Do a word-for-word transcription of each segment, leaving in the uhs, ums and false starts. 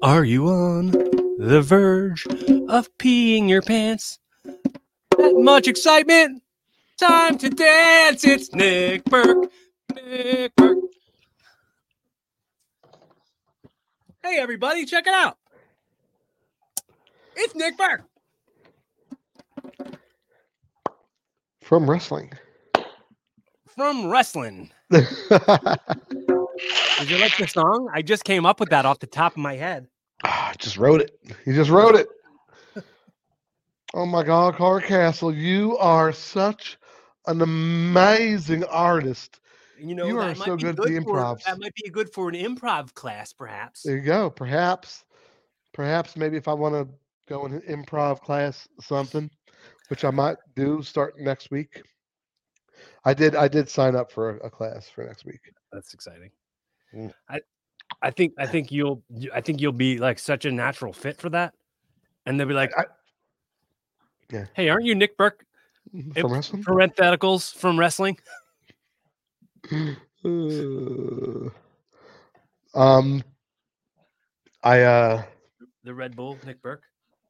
Are you on the verge of peeing your pants? That much excitement? Time to dance. It's Nick Burke. Nick Burke. Hey, everybody, check it out. It's Nick Burke. From wrestling. From wrestling. Did you like the song? I just came up with that off the top of my head. I just wrote it. He just wrote it. Oh my God, Carl Castle, you are such an amazing artist. You know, you that are might so be good good at the for improvs. that might be good for an improv class, perhaps. There you go. Perhaps, perhaps maybe if I want to go in an improv class, something, which I might do start next week. I did. I did sign up for a, a class for next week. That's exciting. Mm. I, I think I think you'll I think you'll be like such a natural fit for that, and they'll be like, I, yeah. "Hey, aren't you Nick Burke From wrestling? Parentheticals from wrestling?" Uh, um, I uh, the Red Bull Nick Burke.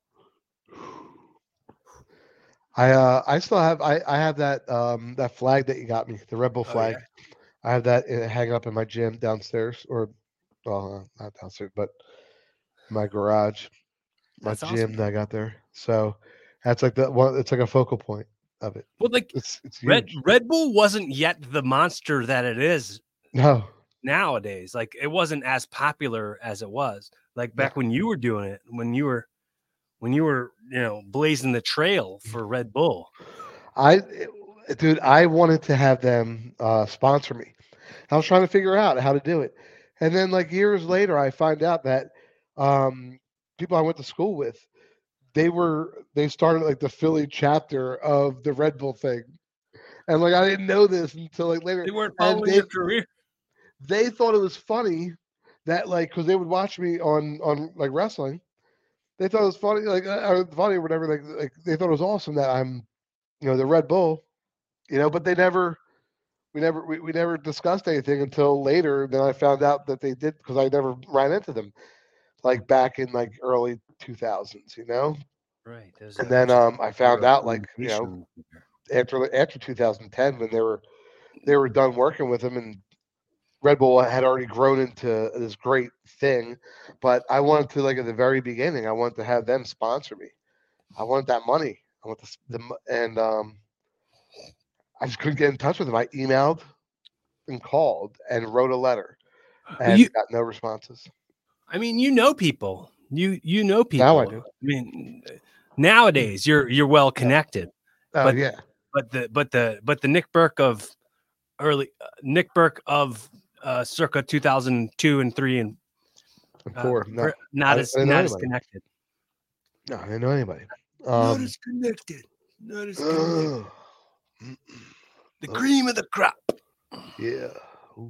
I uh, I still have I, I have that um that flag that you got me, the Red Bull flag. Oh, yeah. I have that uh, hanging up in my gym downstairs, or well, uh, not downstairs, but my garage, my That's gym awesome. that I got there. So that's like the one. It's like a focal point of it. Well, like it's it's huge. Red Red Bull wasn't yet the monster that it is. No. Nowadays, like it wasn't as popular as it was. Like back no. when you were doing it, when you were when you were, you know, blazing the trail for Red Bull. I, dude, I wanted to have them uh, sponsor me. I was trying to figure out how to do it. And then like years later, I find out that um, people I went to school with, they were, they started like the Philly chapter of the Red Bull thing. And like, I didn't know this until like later. They weren't following they, your career. They thought it was funny that like, cause they would watch me on, on like wrestling. They thought it was funny, like uh, funny or whatever. Like, like they thought it was awesome that I'm, you know, the Red Bull, you know. But they never, we never, we, we never discussed anything until later. Then I found out that they did because I never ran into them, like back in like early two thousands, you know. Right. And then um, I found out like you know after after two thousand ten when they were they were done working with them and Red Bull had already grown into this great thing, but I wanted to, like at the very beginning, I wanted to have them sponsor me. I wanted that money. I want the, the and um, I just couldn't get in touch with them. I emailed and called and wrote a letter, and you, got no responses. I mean, you know people. You you know people. Now I do. I mean, nowadays you're you're well connected. Oh but, yeah. But the but the but the Nick Burke of early uh, Nick Burke of. Uh, circa two thousand two and three and uh, four, no, not as not as connected. No, I didn't know anybody. Um, not as connected. Not as connected. Uh, the uh, cream of the crop. Yeah. Oh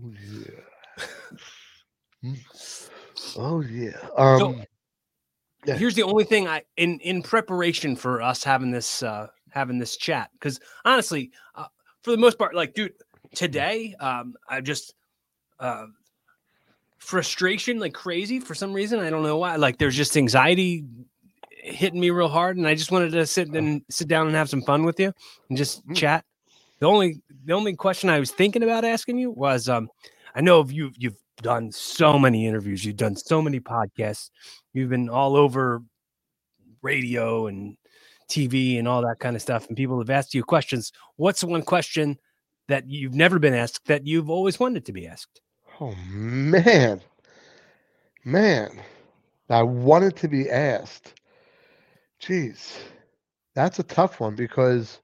yeah. Oh yeah. Um. So, yeah. Here's the only thing I in in preparation for us having this uh having this chat, because honestly, uh, for the most part, like, dude, today, um, I just. Uh, frustration like crazy for some reason. I don't know why. Like there's just anxiety hitting me real hard, and I just wanted to sit and sit down and have some fun with you and just mm. chat. The only the only question I was thinking about asking you was, um, I know you you've done so many interviews, you've done so many podcasts, you've been all over radio and T V and all that kind of stuff, and people have asked you questions. What's the one question that you've never been asked that you've always wanted to be asked? Oh man, man, I wanted to be asked. Jeez, that's a tough one because,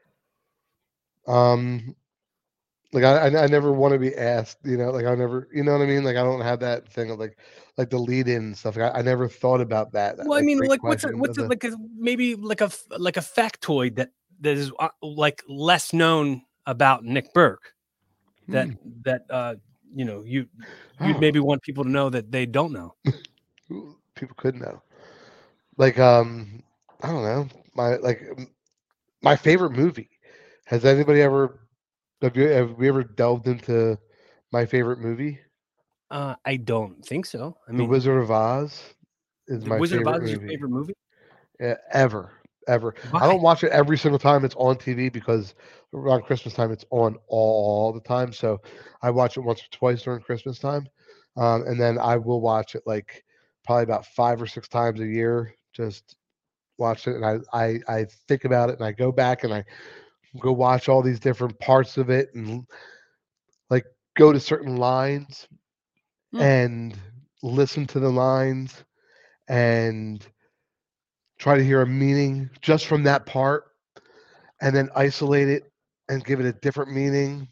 um, like I, I never want to be asked. You know, like I never, you know what I mean. Like I don't have that thing of like, like the lead in and stuff. Like I, I never thought about that. that well, like, I mean, like what's it, what's it, like a, maybe like a like a factoid that that is uh, like less known about Nick Burke that hmm. that uh you know you you'd oh. maybe want people to know that they don't know. People could know. Like um I don't know. My like my favorite movie. Has anybody ever have you have we ever delved into my favorite movie? Uh I don't think so. I The mean Wizard of Oz. is The my Wizard of favorite Oz is your movie. favorite movie? Yeah, ever, ever. Why? I don't watch it every single time it's on T V because around Christmas time it's on all the time. So I watch it once or twice during Christmas time, um, and then I will watch it like probably about five or six times a year. Just watch it, and I I I think about it, and I go back and I go watch all these different parts of it, and like go to certain lines Hmm. and listen to the lines and try to hear a meaning just from that part and then isolate it and give it a different meaning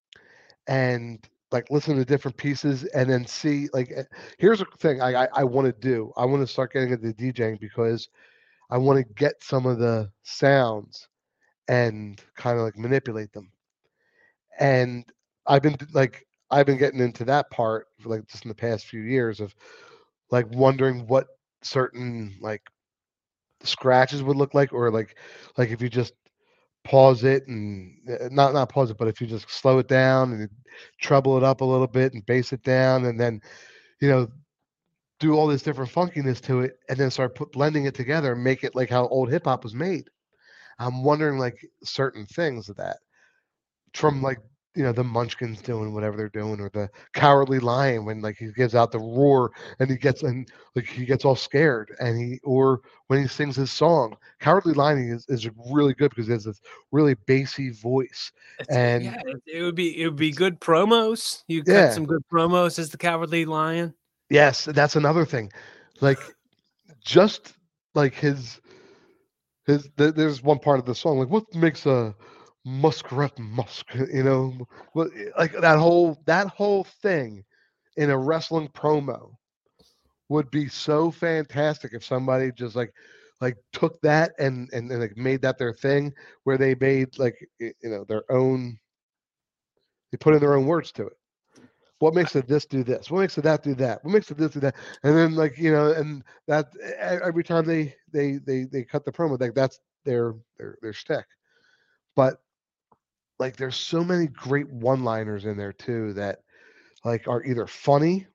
and like listen to different pieces and then see like eh, here's a thing I I, I want to do. I want to start getting into DJing because I want to get some of the sounds and kind of like manipulate them. And I've been like I've been getting into that part for like just in the past few years of like wondering what certain like scratches would look like or like like if you just pause it and uh, not not pause it, but if you just slow it down and treble it up a little bit and bass it down and then you know do all this different funkiness to it and then start put blending it together and make it like how old hip hop was made. I'm wondering like certain things of that from like you know the Munchkins doing whatever they're doing or the Cowardly Lion when like he gives out the roar and he gets and like he gets all scared and he or when he sings his song. Cowardly Lion is, is really good because he has this really bassy voice It's, and yeah, it, it would be it would be good promos. You cut yeah some good promos as the Cowardly Lion. yes that's another thing like just like his his th- there's one part of the song like what makes a muskrat musk you know what like that whole that whole thing in a wrestling promo would be so fantastic if somebody just like like took that and and, and like made that their thing where they made like y- you know their own they put in their own words to it. What makes it this do this? What makes it that do that? What makes it this do that? And then like you know, and that e- every time they they they they cut the promo, like that's their their their stick. But like there's so many great one-liners in there too that like are either funny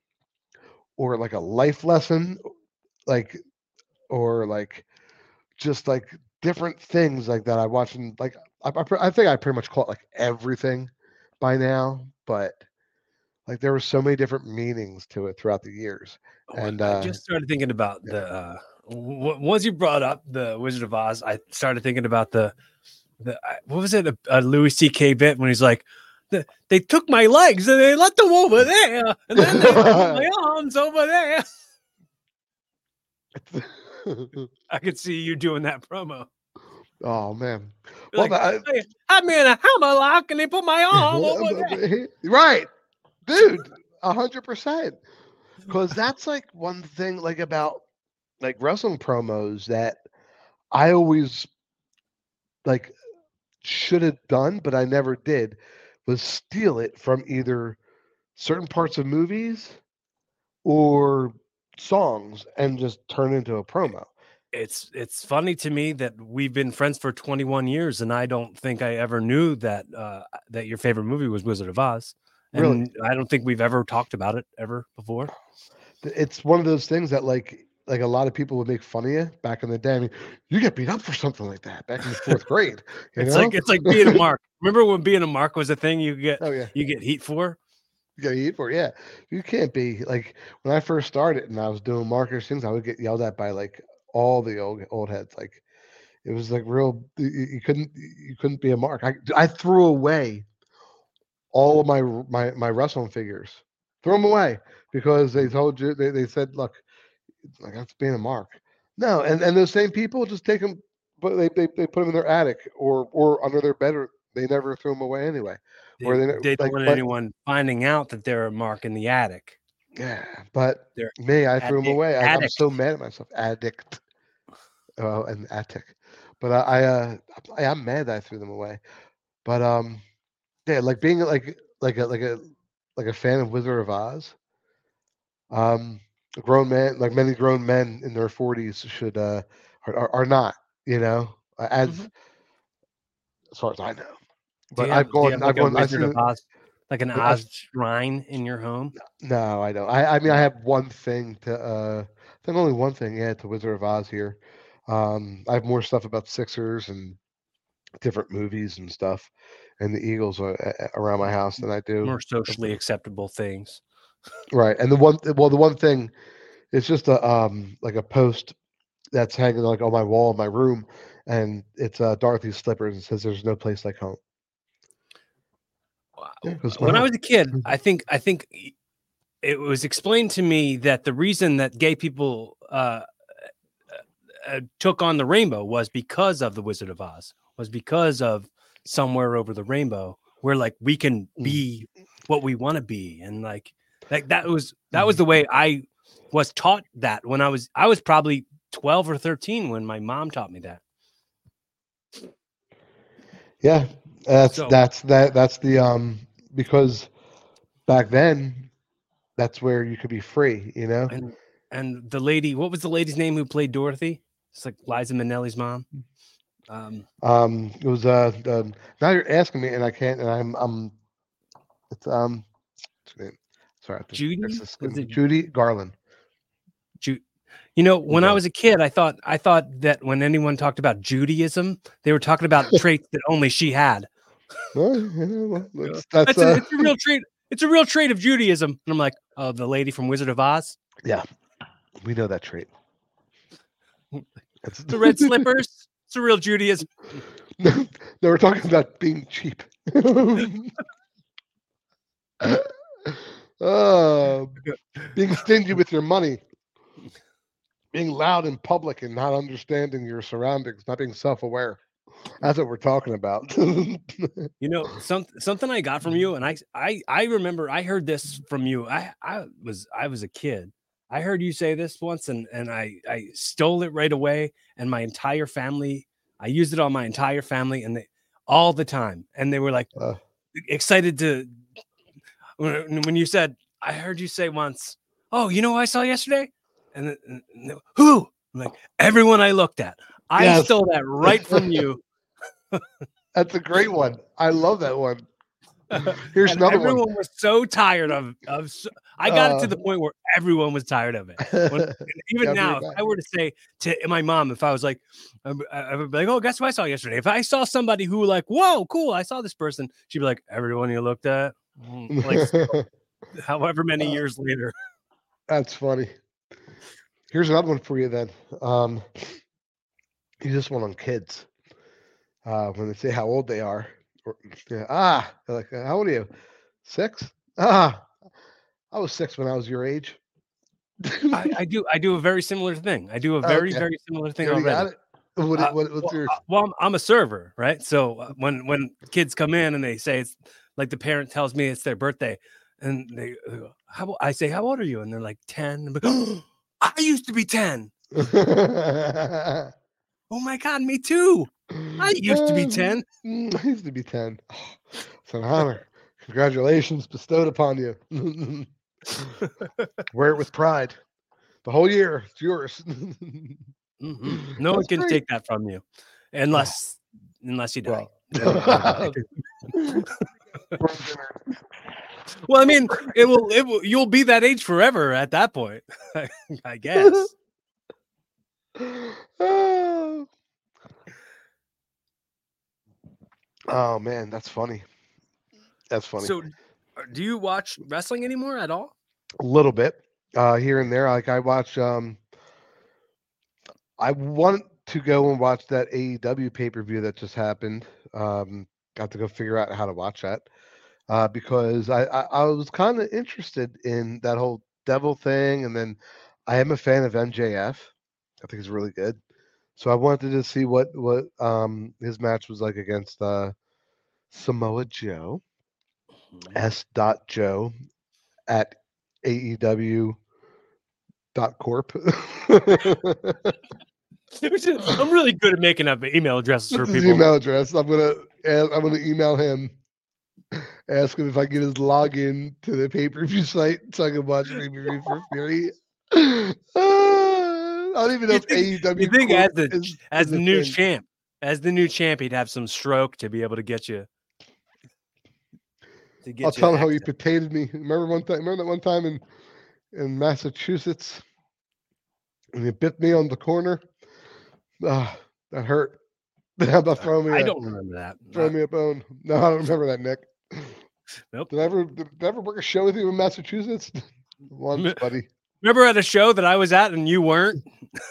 or like a life lesson, like or like just like different things like that I watch and like I, I, pre- I think I pretty much caught like everything by now, but like there were so many different meanings to it throughout the years. Oh, And I uh just started thinking about yeah. the uh, w- once you brought up the Wizard of Oz, I started thinking about the the I- what was it a, a Louis C K bit when he's like, the, they took my legs and they left them over there, and then they put my arms over there. I could see you doing that promo. Oh man. You're Well, like, that, hey, I'm in a hammerlock and they put my arm over there. right, dude, a hundred percent. Because that's like one thing like about like wrestling promos that I always like should have done, but I never did, was steal it from either certain parts of movies or songs and just turn into a promo. It's it's funny to me that we've been friends for twenty-one years, and I don't think I ever knew that uh, that your favorite movie was Wizard of Oz, Really, and I don't think we've ever talked about it ever before. it's one of those things that like like a lot of people would make fun of you back in the day. I mean, you get beat up for something like that back in the fourth grade. You It's know? like it's like being a mark. Remember when being a mark was a thing you get Oh yeah, you get heat for? you gotta eat for it. Yeah. You can't be like when I first started and I was doing markers things, I would get yelled at by like all the old old heads. Like it was like real. You, you couldn't you couldn't be a mark. I I threw away all of my my my wrestling figures. Threw them away because they told you they, they said, look, like that's being a mark. No, and and those same people just take them, but they, they they put them in their attic or or under their bed. Or they never threw them away anyway. They Or they they don't like, want but anyone finding out that they're a mark in the attic. yeah, but They're me, I threw them addict away. I, I'm addict. so mad at myself. Addict. Oh, an attic. But I, I uh I, I'm mad that I threw them away. But um yeah, like being like like a like a like a fan of Wizard of Oz. Um, a grown man, like many grown men in their forties, should uh are, are, are not, you know, as Mhm. as far as I know. Do But you I've have do you gone, have I've like a gone, I've Wizard seen of it. Oz? Like an Oz shrine in your home? No, I don't. I, I mean, I have one thing to, uh, I think only one thing, yeah, to Wizard of Oz here. Um, I have more stuff about Sixers and different movies and stuff, and the Eagles are, uh, around my house than I do. More socially acceptable things. Right. And the one, well, the one thing, it's just a, um, like a post that's hanging like on my wall in my room, and it's uh, Dorothy's slippers. It says, "There's no place like home." Yeah, when I was a kid, I think I think it was explained to me that the reason that gay people uh, uh, took on the rainbow was because of the Wizard of Oz, was because of Somewhere Over the Rainbow, where like we can be what we want to be, and like like that was that was the way I was taught that when I was I was probably twelve or thirteen when my mom taught me that. Yeah, that's so, that's that that's the um because back then that's where you could be free, you know. And and the lady, what was the lady's name who played Dorothy? It's like Liza Minnelli's mom. Um, um it was uh, uh now you're asking me and I can't and I'm um it's um sorry Judy it, Judy Garland. Ju- You know, when I was a kid, I thought I thought that when anyone talked about Judaism, they were talking about traits that only she had. Well, you know, that's, that's, that's a, uh... it's a real trait. It's a real trait of Judaism. And I'm like, oh, the lady from Wizard of Oz. Yeah, we know that trait. It's the red slippers. It's a real Judaism. No, no, we're talking about being cheap. uh, being stingy with your money. Being loud in public and not understanding your surroundings, not being self-aware. That's what we're talking about. You know, some, something I got from you, and I, I, I remember I heard this from you. I, I was, I was a kid. I heard you say this once, and and I, I stole it right away. And my entire family, I used it on my entire family, and they all the time, and they were like uh, excited to. When, when you said, I heard you say once, "Oh, you know who I saw yesterday?" And, and, and who? I'm like, everyone I looked at. I yes. stole that right from you. That's a great one. I love that one. Here's another everyone one. Everyone was so tired of of. I got uh, it to the point where everyone was tired of it. When, even now, if I were to say to my mom, if I was like, I, I would be like, "Oh, guess what I saw yesterday?" If I saw somebody who like, "Whoa, cool! I saw this person," she'd be like, "Everyone you looked at." Like, however many years later. That's funny. Here's another one for you then. Um, you just one on kids. Uh, when they say how old they are. Or, yeah, ah, like, how old are you? Six? Ah, I was six when I was your age. I, I do. I do a very similar thing. I do a very, okay. very similar thing already. Got it? What, uh, what, what's well, your... well, I'm, I'm a server, right? So uh, when when kids come in and they say it's like the parent tells me it's their birthday, and they, uh, how I say, how old are you? And they're like ten. I'm like, oh, I used to be ten. Oh my God, me too. I used to be ten. I used to be ten. Oh, it's an honor. Congratulations bestowed upon you. Wear it with pride. The whole year, it's yours. Mm-hmm. No one can great. take that from you, unless unless you die. Well, well, I mean, it will. It will. You'll be that age forever at that point, I guess. Oh. Oh man, that's funny. That's funny. So, do you watch wrestling anymore at all? A little bit, uh, here and there. Like I watch. Um, I want to go and watch that A E W pay per view that just happened. Um, got to go figure out how to watch that uh, because I I, I was kind of interested in that whole devil thing, and then I am a fan of M J F. I think he's really good. So I wanted to see what what um, his match was like against uh, Samoa Joe. S. Joe at A E W dot corp. I'm really good at making up email addresses for people. Email address. I'm gonna I'm gonna email him, ask him if I get his login to the pay per view site so I can watch pay per view for free. I don't even know you if think, A E W. You think as the is, as is the new thing. champ, as the new champ, he'd have some stroke to be able to get you. to get I'll tell him how he access. potatoed me. Remember one time? Remember that one time in in Massachusetts, and he bit me on the corner. Ah, that hurt. How about throwing me I a don't remember that. throw Uh, me a bone? No, I don't remember that, Nick. Nope. Did I ever did I ever work a show with you in Massachusetts? Once, buddy. Remember at a show that I was at and you weren't?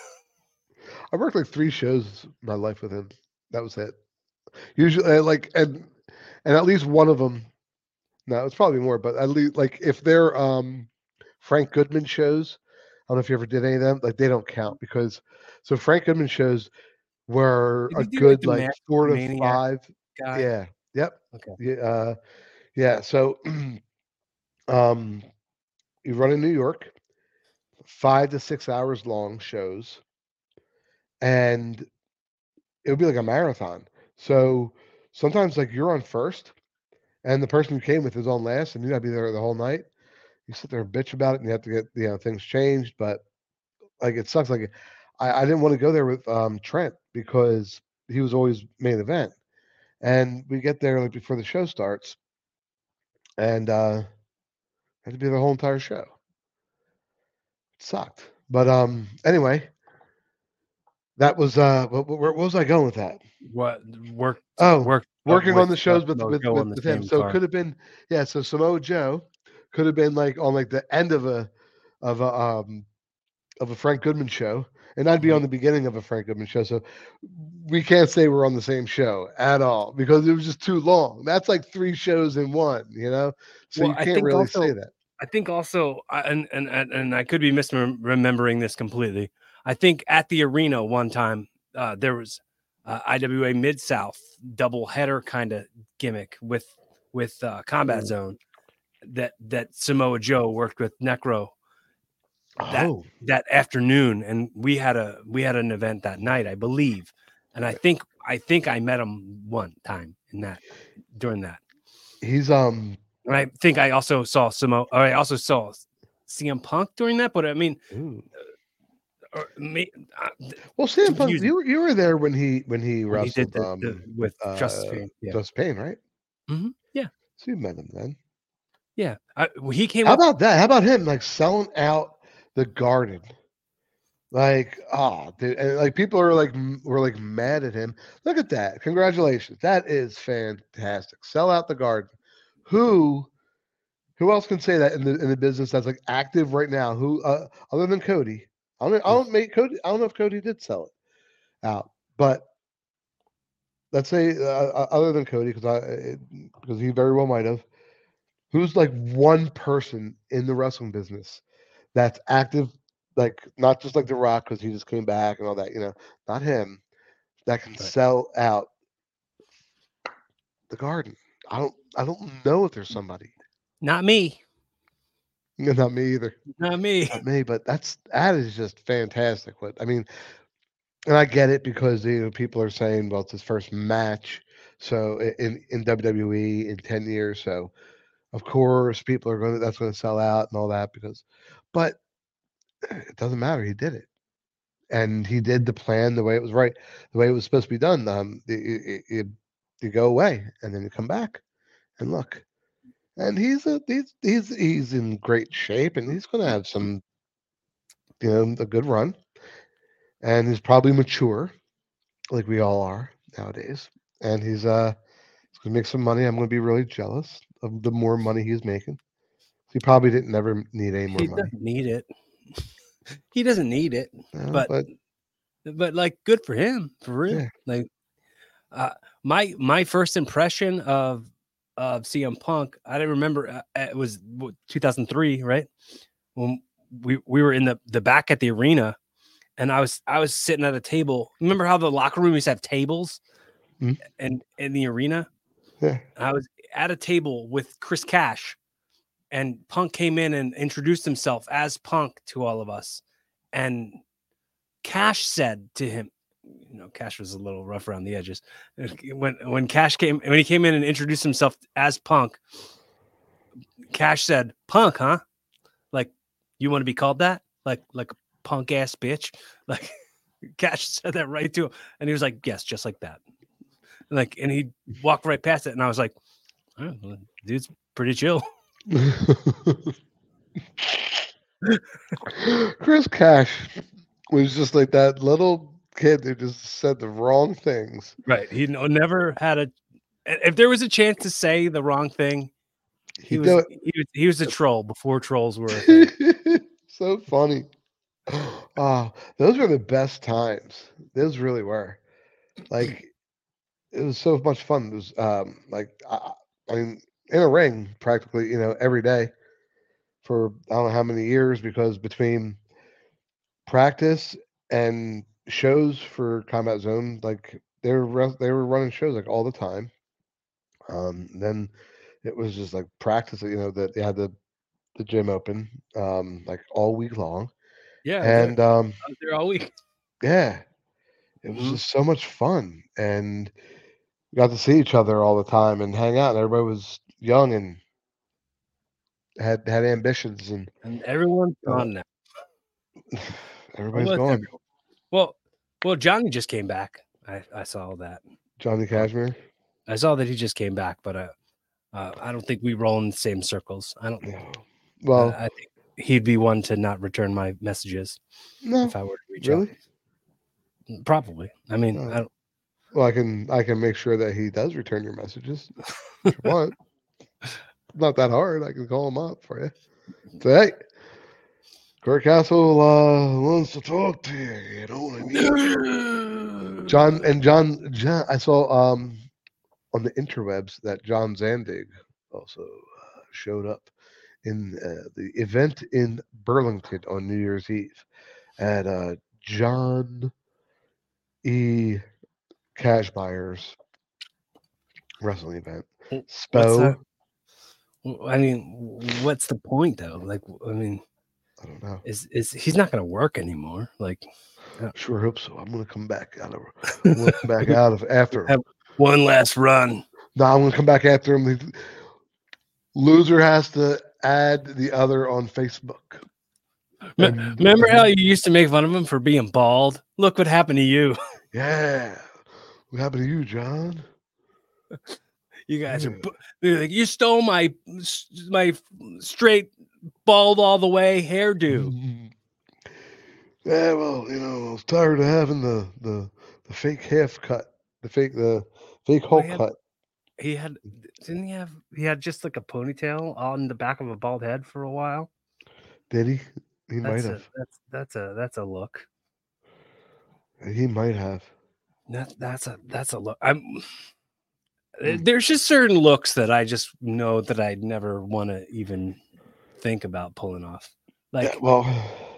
I worked like three shows in my life with him. That was it. Usually, uh, like, and and at least one of them. No, it's probably more, but at least like if they're um Frank Goodman shows, I don't know if you ever did any of them. Like they don't count because so Frank Goodman shows were Did a he do like good the like Ma- four to Maniac five. guy? Yeah. Yep. Okay. Yeah. Uh, yeah. So, um, you run in New York, five to six hours long shows, and it would be like a marathon. So sometimes like you're on first, and the person you came with is on last, and you gotta be there the whole night. You sit there and bitch about it, and you have to get you know things changed, but like it sucks. Like I, I didn't want to go there with um, Trent because he was always main event, and we get there like before the show starts, and uh, had to be the whole entire show. It sucked, but um, anyway, that was uh, what, what, where was I going with that? What work? Oh, Work working on with the uh, shows with with Mojo with, on the with him. same So it car. could have been yeah. So Samoa Joe could have been like on like the end of a of a um of a Frank Goodman show, and I'd be on the beginning of a Frank Goodman show. So we can't say we're on the same show at all because it was just too long. That's like three shows in one, you know. So Well, you I can't think really also, say that. I think also, I- and and and and I could be misremembering this completely. I think at the arena one time uh, there was uh, I W A Mid South double header kind of gimmick with with uh, Combat Ooh. Zone that that Samoa Joe worked with Necro that Oh, that afternoon, and we had a we had an event that night, I believe, and I think I think I met him one time in that during that. he's um. And I think I also saw Samoa. Or I also saw C M Punk during that. But I mean, Ooh. or, me, uh, Well, C M Punk, confusing you were you were there when he when he when he did wrestled the, the um with Justice uh Pain. Yeah, Just Pain, right? hmm yeah, So you met him then. yeah. I, well, he came How up. about that? How about him like selling out the Garden? Like, oh, dude, and like people are like m- were like mad at him. Look at that! Congratulations, that is fantastic. Sell out the Garden. Who, who else can say that in the in the business that's like active right now? Who, uh, other than Cody? I don't. I don't make Cody. I don't know if Cody did sell it out, but let's say uh, uh, other than Cody, because I because he very well might have. Who's like one person in the wrestling business that's active, like not just like The Rock because he just came back and all that, you know, not him, that can Right. sell out the Garden. I don't, I don't know if there's somebody. Not me. No, not me either. Not me. Not me, but that's that is just fantastic. What I mean, and I get it because you know people are saying, well, it's his first match, so in in W W E in ten years, so of course people are going to that's going to sell out and all that because, but it doesn't matter. He did it, and he did the plan the way it was right, the way it was supposed to be done. Um, you, you, you go away and then you come back and look, and he's a he's he's he's in great shape, and he's going to have some, you know, a good run, and he's probably mature, like we all are nowadays, and he's uh he's going to make some money. I'm going to be really jealous of the more money he's making. He probably didn't never need any more He money. doesn't need it. He doesn't need it. No, but, but but like good for him, for real. yeah. Like uh, my my first impression of of C M Punk, I didn't remember. Uh, it was what, two thousand three, right? When we we were in the the back at the arena, and I was I was sitting at a table. Remember how the locker room used to have tables, Mhm. and in the arena, Yeah. I was at a table with Chris Cash, and Punk came in and introduced himself as Punk to all of us, and Cash said to him, you know, Cash was a little rough around the edges. When when Cash came when he came in and introduced himself as Punk, Cash said, "Punk, huh? Like you want to be called that? Like like a punk ass bitch?" Like Cash said that right to him, and he was like, "Yes, just like that." Like, and he walked right past it, and I was like, oh, well, "Dude's pretty chill. Chris Cash was just like that little kid who just said the wrong things. Right. He never had a. If there was a chance to say the wrong thing, he, he was, he was he was a troll before trolls were a thing. So funny. Oh, those were the best times. Those really were. Like, it was so much fun. It was um like I, I mean in a ring practically, you know, every day for I don't know how many years, because between practice and shows for Combat Zone, like they were they were running shows like all the time. Um, then it was just like practice. You know that they had the the gym open um like all week long. Yeah, and um, I was there all week. Yeah, it was mm-hmm. just so much fun, and we got to see each other all the time and hang out. And everybody was young and had had ambitions, and and everyone's gone uh, now. Everybody's gone. Everyone? Well, well, Johnny just came back. I, I saw that. Johnny Cashmere. I saw that he just came back, but uh, uh, I don't think we roll in the same circles. I don't. No. Well, uh, I think he'd be one to not return my messages. No, if I were to reach really? out. Probably. I mean, no. I don't. Well, I can I can make sure that he does return your messages if you want. Not that hard. I can call him up for you. Say, hey, Kurt Castle uh, wants to talk to you. You know what I mean? John and John, John. I saw um on the interwebs that John Zandig also uh, showed up in uh, the event in Burlington on New Year's Eve at uh, John E. Cashmeyer's wrestling event. Spo. I mean, what's the point though? Like, I mean, I don't know. Is is he's not going to work anymore? Like, uh, sure hope so. I'm going to come back out of. I'm going to come back out of after him. Have one last run. No, I'm going to come back after him. The loser has to add the other on Facebook. And, Remember how you used to make fun of him for being bald? Look what happened to you. Yeah. What happened to you, John? You guys yeah. are like, you stole my my straight bald all the way hairdo. Mm-hmm. Yeah, well, you know, I was tired of having the the, the fake half cut, the fake the fake Hulk he had, cut. He had didn't he have he had just like a ponytail on the back of a bald head for a while? Did he? He that's might a, have. That's that's a that's a look. He might have. That that's a that's a look. I'm. Mm. There's just certain looks that I just know that I'd never want to even think about pulling off. Like, yeah, well,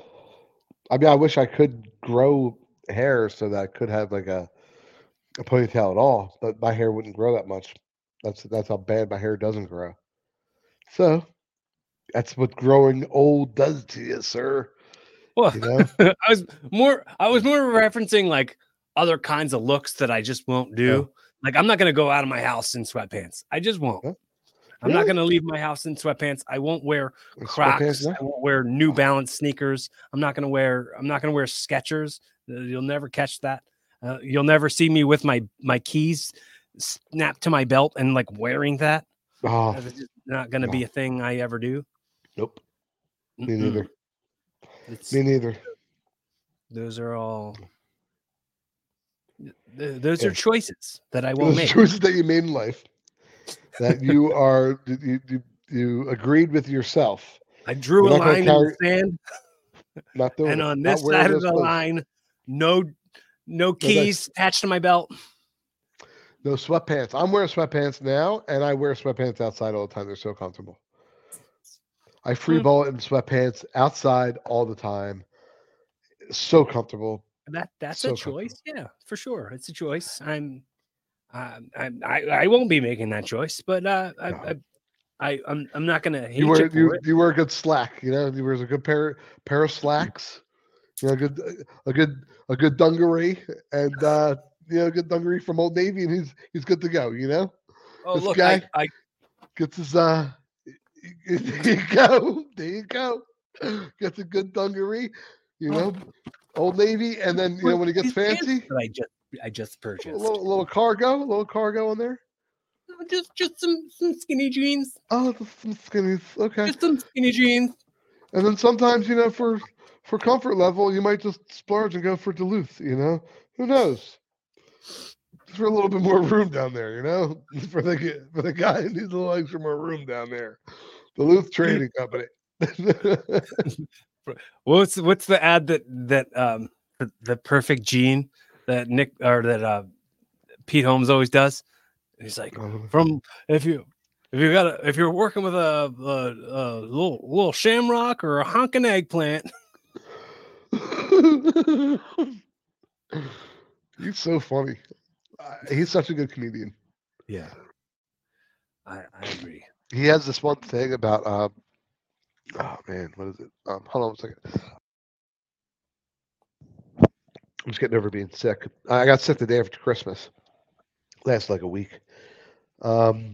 I mean, I wish I could grow hair so that I could have like a a ponytail at all, but my hair wouldn't grow that much. That's that's how bad my hair doesn't grow. So that's what growing old does to you, sir. Well, you know? I was more I was more referencing like other kinds of looks that I just won't do. Yeah. Like, I'm not going to go out of my house in sweatpants. I just won't. Huh? I'm really? not going to leave my house in sweatpants. I won't wear Crocs. I won't wear New Balance sneakers. I'm not going to wear, I'm not going to wear Skechers. You'll never catch that. Uh, you'll never see me with my, my keys snapped to my belt and like wearing that. Oh, That's just not going to no. be a thing I ever do. Nope. Me Mm-mm. neither. It's, me neither. Those are all... Those yeah. are choices that I won't Those make. Choices that you made in life. That you are you you, you agreed with yourself. I drew You're a line carry, in the sand. Not doing and it. on this side of the clothes. line, no no keys no, attached to my belt. No sweatpants. I'm wearing sweatpants now, and I wear sweatpants outside all the time. They're so comfortable. I free ball mm. in sweatpants outside all the time. So comfortable. That that's so a choice, yeah, for sure. It's a choice. I'm, uh, I, I, I won't be making that choice, but uh, I, no. I, I, I'm, I'm not gonna hate you wear you, for you, it. you wear a good slack, you know. You wear a good pair pair of slacks, you know, a good a good a good dungaree, and uh, you know, a good dungaree from Old Navy, and he's he's good to go, you know. Oh, this look, guy I, I gets his uh, there you go, there you go, gets a good dungaree, you know. Oh. Old Navy, and then you know when he gets fancy, I just I just purchased a little, little cargo, a little cargo in there. just just some some skinny jeans. Oh, some skinnies. Okay. Just some skinny jeans. And then sometimes, you know, for for comfort level, you might just splurge and go for Duluth. You know, who knows? For a little bit more room down there, you know, for the for the guy who needs a little extra more room down there. Duluth Trading Company. what's what's the ad that that um the, the perfect jean that Nick or that uh Pete Holmes always does? He's like, from if you if you got a, if you're working with a, a, a little little shamrock or a honking eggplant. He's so funny. Uh, he's such a good comedian. Yeah, I, I agree. He has this one thing about um oh man, what is it? Um, hold on a second. I'm just getting over being sick. I got sick the day after Christmas. Last like a week. Um.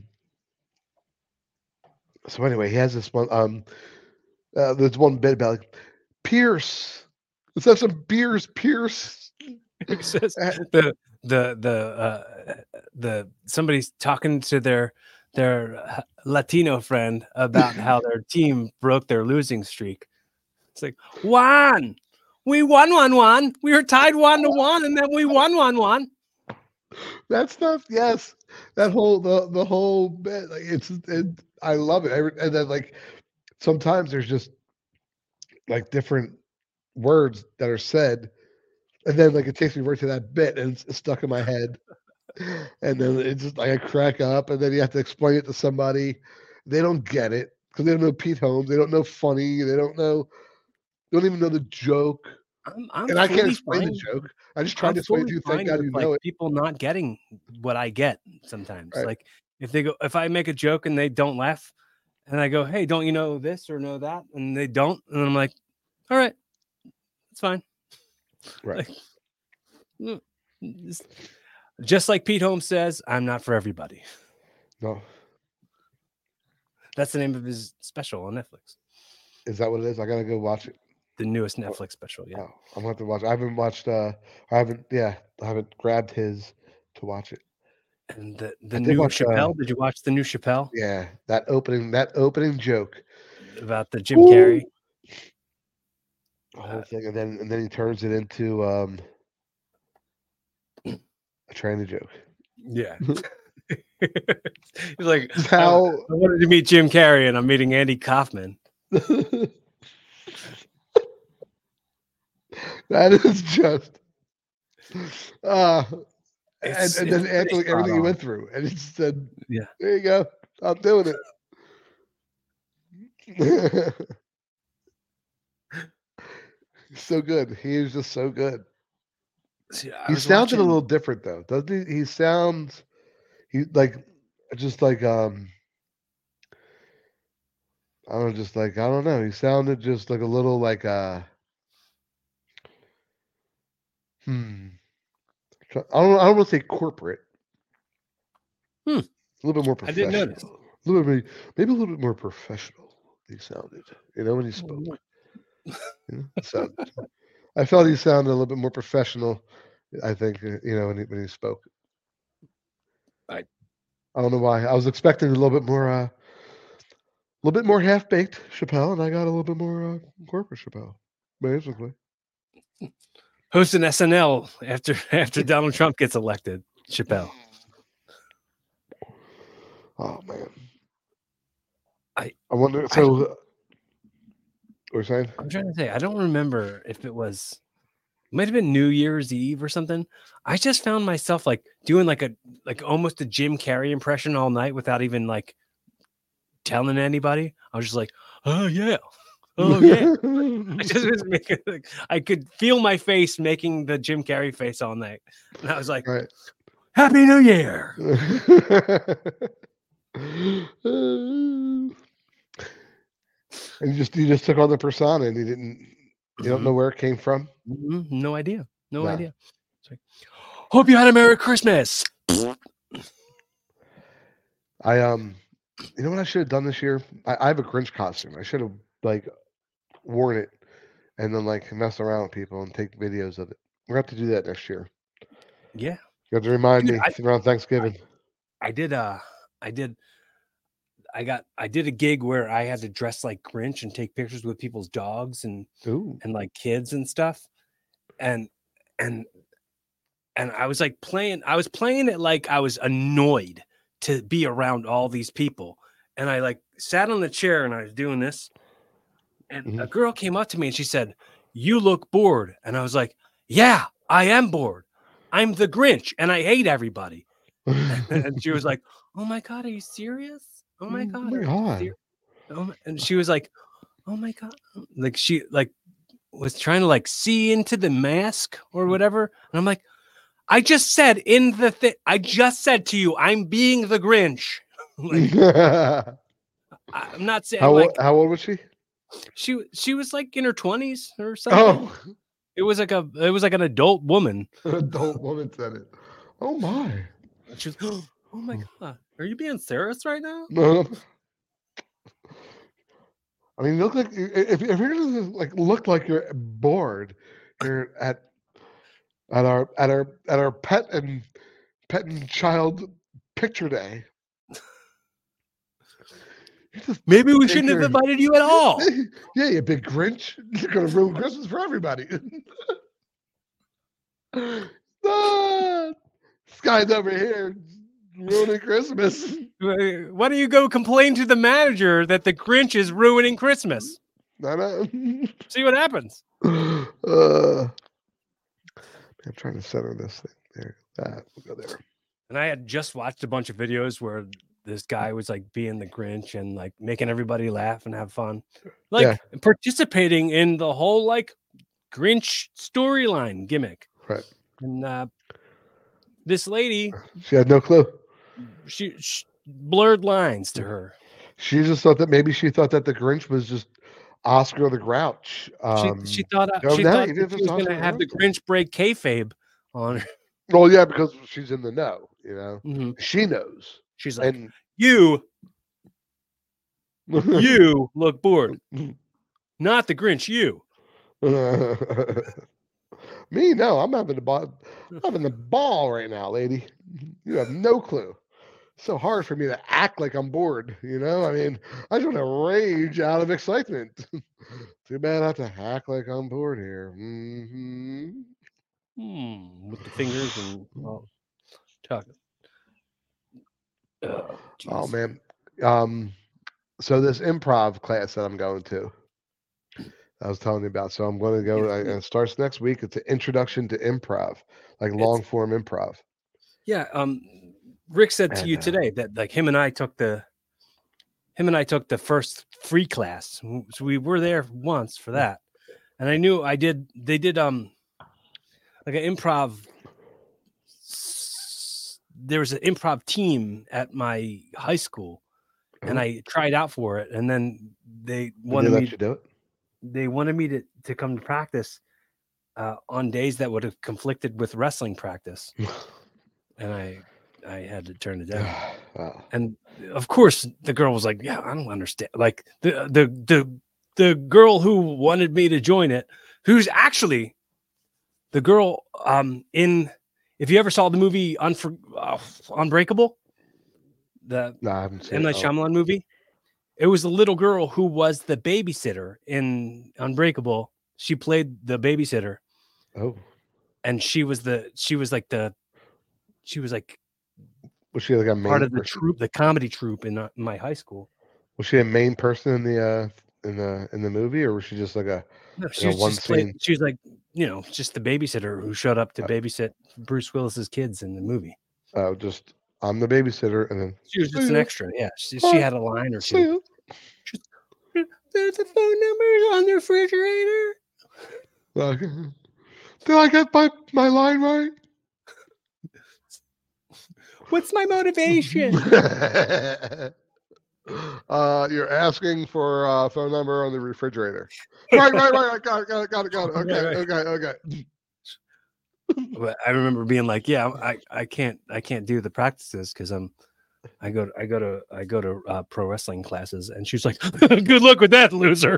So anyway, he has this one. Um. Uh, there's one bit about like, Pierce. Let's have some beers, Pierce. It says the the the uh, the somebody's talking to their their Latino friend about how their team broke their losing streak. It's like, one, we won one one. We were tied one to one, and then we won one one. That stuff, yes. That whole the the whole bit, like it's it, I love it. I, and then like sometimes there's just like different words that are said, and then like it takes me right to that bit, and it's, it's stuck in my head. And then it's just like I crack up, and then you have to explain it to somebody. They don't get it because they don't know Pete Holmes. They don't know funny. They don't know. They don't even know the joke. I'm, I'm and I can't explain fine. the joke. I just tried to explain to you. Thank God you like know it. People not getting what I get sometimes. Right. Like if they go, if I make a joke and they don't laugh, and I go, "Hey, don't you know this or know that?" and they don't, and I'm like, "All right, it's fine." Right. Like, just like Pete Holmes says, I'm not for everybody. No. That's the name of his special on Netflix. Is that what it is? I gotta go watch it. The newest Netflix special, yeah. Oh, I'm gonna have to watch it. I haven't watched uh I haven't yeah, I haven't grabbed his to watch it. And the, the new watch, Chappelle, uh, did you watch the new Chappelle? Yeah, that opening that opening joke. About the Jim Ooh. Carrey. The whole uh, thing, and then and then he turns it into um a tranny joke. Yeah. He's like, how I, I wanted to meet Jim Carrey, and I'm meeting Andy Kaufman. That is just uh and, and then after like, everything he went through, and he said, yeah, there you go, I'm doing it. So good. He is just so good. See, he sounded watching... a little different though, doesn't he? He sounds he like just like um I don't know, just like I don't know. He sounded just like a little like uh hmm. I don't I don't want to say corporate. Hmm. A little bit more professional. I didn't notice. A little bit maybe a little bit more professional. He sounded, you know, when he spoke. You know, so I felt he sounded a little bit more professional. I think you know when he when he spoke. I I don't know why. I was expecting a little bit more, uh, a little bit more half baked Chappelle, and I got a little bit more uh, corporate Chappelle, basically. Hosting S N L after after Donald Trump gets elected, Chappelle. Oh man, I I wonder. So, I, uh, what are you saying? I'm trying to say. I don't remember if it was. It might have been New Year's Eve or something. I just found myself like doing like a like almost a Jim Carrey impression all night without even like telling anybody. I was just like, oh yeah, oh yeah. I just was making like, I could feel my face making the Jim Carrey face all night, and I was like, right. Happy New Year. And you just you just took on the persona, and you didn't you mm-hmm. don't know where it came from. Mm-hmm. No idea. No, no. idea. Like, hope you had a Merry Christmas. I um, you know what I should have done this year? I, I have a Grinch costume. I should have like worn it and then like mess around with people and take videos of it. We're gonna have to do that next year. Yeah. You have to remind Dude, me I, around Thanksgiving. I, I did uh I did. I got. I did a gig where I had to dress like Grinch and take pictures with people's dogs and Ooh. and like kids and stuff. And and and I was like playing. I was playing it like I was annoyed to be around all these people. And I like sat on the chair and I was doing this. And mm-hmm. a girl came up to me and she said, "You look bored." And I was like, "Yeah, I am bored. I'm the Grinch and I hate everybody." And she was like, "Oh my God, are you serious? Oh my God." Oh my God. Oh my, and she was like, "Oh my God." Like she like was trying to like see into the mask or whatever. And I'm like, I just said in the thing, I just said to you, I'm being the Grinch. Like, I'm not saying how, like how old was she? She she was like in her twenties or something. Oh. It was like a it was like an adult woman. An adult woman said it. Oh my. She was, oh my God. Are you being serious right now? No. I mean, look like if if you're like look like you're bored, you're at at our at our at our pet and pet and child picture day. Maybe we shouldn't have invited you at all. Yeah, you big Grinch. You're gonna ruin Christmas for everybody. Ah, this guy's over here ruining Christmas. Why don't you go complain to the manager that the Grinch is ruining Christmas? I know. See what happens. Uh, I'm trying to center this thing. There, that we'll go there. And I had just watched a bunch of videos where this guy was like being the Grinch and like making everybody laugh and have fun, like yeah. participating in the whole like Grinch storyline gimmick. Right. And uh, this lady, she had no clue. She, she blurred lines to her. She just thought that maybe she thought that the Grinch was just Oscar the Grouch. Um, she, she thought uh, she thought that she was going to have the Grinch break kayfabe on her. Well, yeah, because she's in the know. You know, mm-hmm. She knows. She's like, and, you, you look bored. Not the Grinch, you. Me, no, I'm having the ball, I'm having the ball right now, lady. You have no clue. It's so hard for me to act like I'm bored. You know, I mean, I just want to rage out of excitement. Too bad I have to act like I'm bored here. Mm-hmm. Hmm. With the fingers and well, talking. Oh, oh man. Um, so this improv class that I'm going to, I was telling you about. So I'm going to go. I, it starts next week. It's an introduction to improv, like long form improv. Yeah. Um, Rick said to and, you today uh, that like him and I took the, him and I took the first free class. So we were there once for that, and I knew I did. They did um, like an improv. There was an improv team at my high school, and I tried out for it. And then they wanted they me to do it. They wanted me to, to come to practice uh, on days that would have conflicted with wrestling practice, and I I had to turn it down. Wow. And of course, the girl was like, "Yeah, I don't understand." Like the the the the girl who wanted me to join it, who's actually the girl um in. If you ever saw the movie Unfor- uh, Unbreakable, the no, I haven't seen M. Night Shyamalan movie, it was the little girl who was the babysitter in Unbreakable. She played the babysitter. Oh, and she was the she was like the she was like was she like a main part of the person? troupe, the comedy troupe in, uh, in my high school. Was she a main person in the uh, in the in the movie, or was she just like a no, she was one just scene? Played, she was like. You know, just the babysitter who showed up to babysit Bruce Willis's kids in the movie. Oh, uh, just I'm the babysitter, and then she was just an extra. Yeah, she, she had a line or two. Just, there's the phone numbers on the refrigerator. Uh, did I get my my line right? What's my motivation? uh, you're asking for a phone number on the refrigerator. Right, right, right. I got it, got it, got it, got it. Okay, right, right. okay, okay. But I remember being like, "Yeah, I, I can't, I can't do the practices because I'm, I go, I go to, I go to uh, pro wrestling classes." And she's like, "Good luck with that, loser."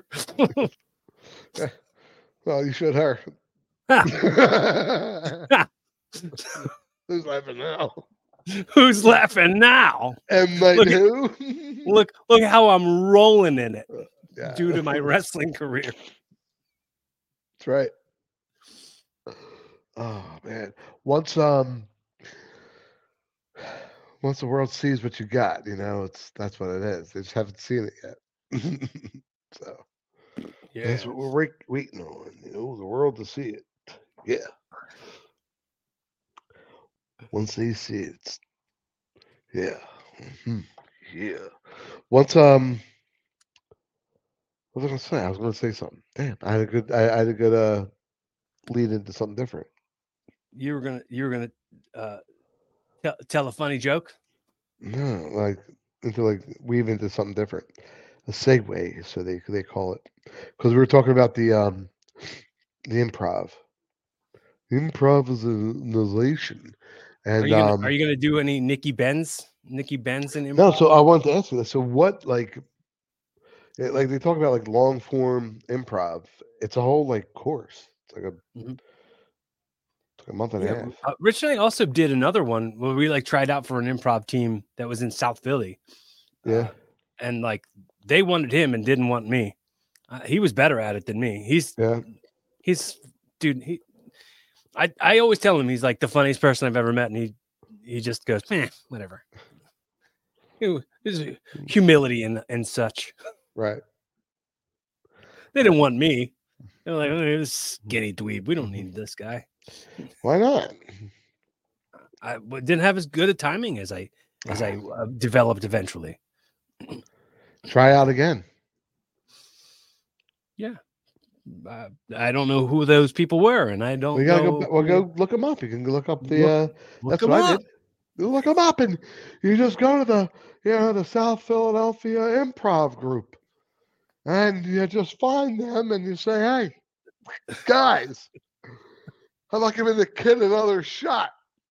Well, you should her. Who's laughing now? Who's laughing now? M. Night look, who? look, look how I'm rolling in it yeah. due to my wrestling career. That's right. Oh man. Once um once the world sees what you got, you know, it's that's what it is. They just haven't seen it yet. So yeah, that's what we're wait, waiting on, you know, the world to see it. Yeah. Once they see it, it's, yeah. Mm-hmm. Yeah. Once um what was I gonna say? I was gonna say something. Damn, I had a good I, I had a good uh lead into something different. You were gonna you were gonna uh tell, tell a funny joke? No, like into like weave into something different. A segue, so they they call it. Because we were talking about the um the improv. Improvisation. And Are you gonna um are you gonna do any Nikki Benz? Nikki Benz in improv? no, so I wanted to ask you this. So what like it, like they talk about like long form improv. It's a whole like course. It's like a mm-hmm. A month and yeah, a half. Uh, Rich and I also did another one where we like tried out for an improv team that was in South Philly. Yeah, uh, and like they wanted him and didn't want me. Uh, he was better at it than me. He's yeah, he's dude. He, I I always tell him he's like the funniest person I've ever met, and he he just goes, eh, whatever. It was humility and and such. Right. They didn't want me. They're like, oh, it was skinny dweeb. We don't need this guy. Why not? I didn't have as good a timing as I as I uh, developed eventually. Try out again. Yeah, uh, I don't know who those people were, and I don't. We gotta know go. We'll go look them up. You can look up the. Look, uh look That's what up. I did. You look them up, and you just go to the you know the South Philadelphia Improv Group, and you just find them, and you say, "Hey, guys, how about giving the kid another shot?"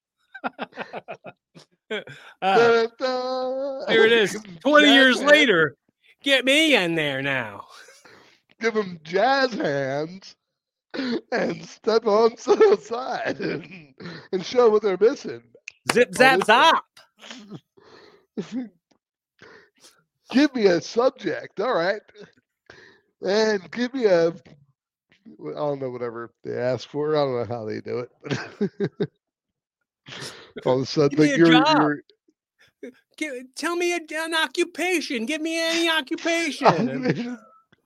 uh, there it is. Twenty years hands. later, get me in there now. Give them jazz hands and step on to the side and, and show what they're missing. Zip zap zap. Give me a subject, all right, and give me a. I don't know whatever they ask for. I don't know how they do it, but all of a sudden, like you're, you're Give, tell me a, an occupation. Give me any occupation.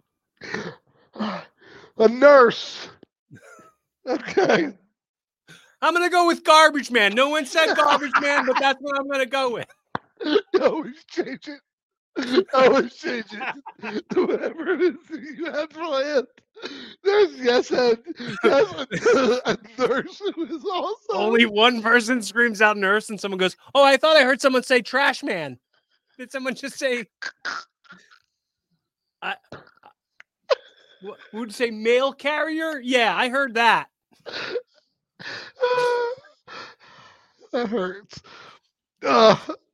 A nurse. Okay. I'm gonna go with garbage man. No one said garbage man, but that's what I'm gonna go with. Always change it. Always change it to whatever it is you have planned. There's yes and yes a, a nurse who is also only one person screams out nurse and someone goes, oh, I thought I heard someone say trash man. Did someone just say I what would you say mail carrier? Yeah, I heard that. That hurts. Uh.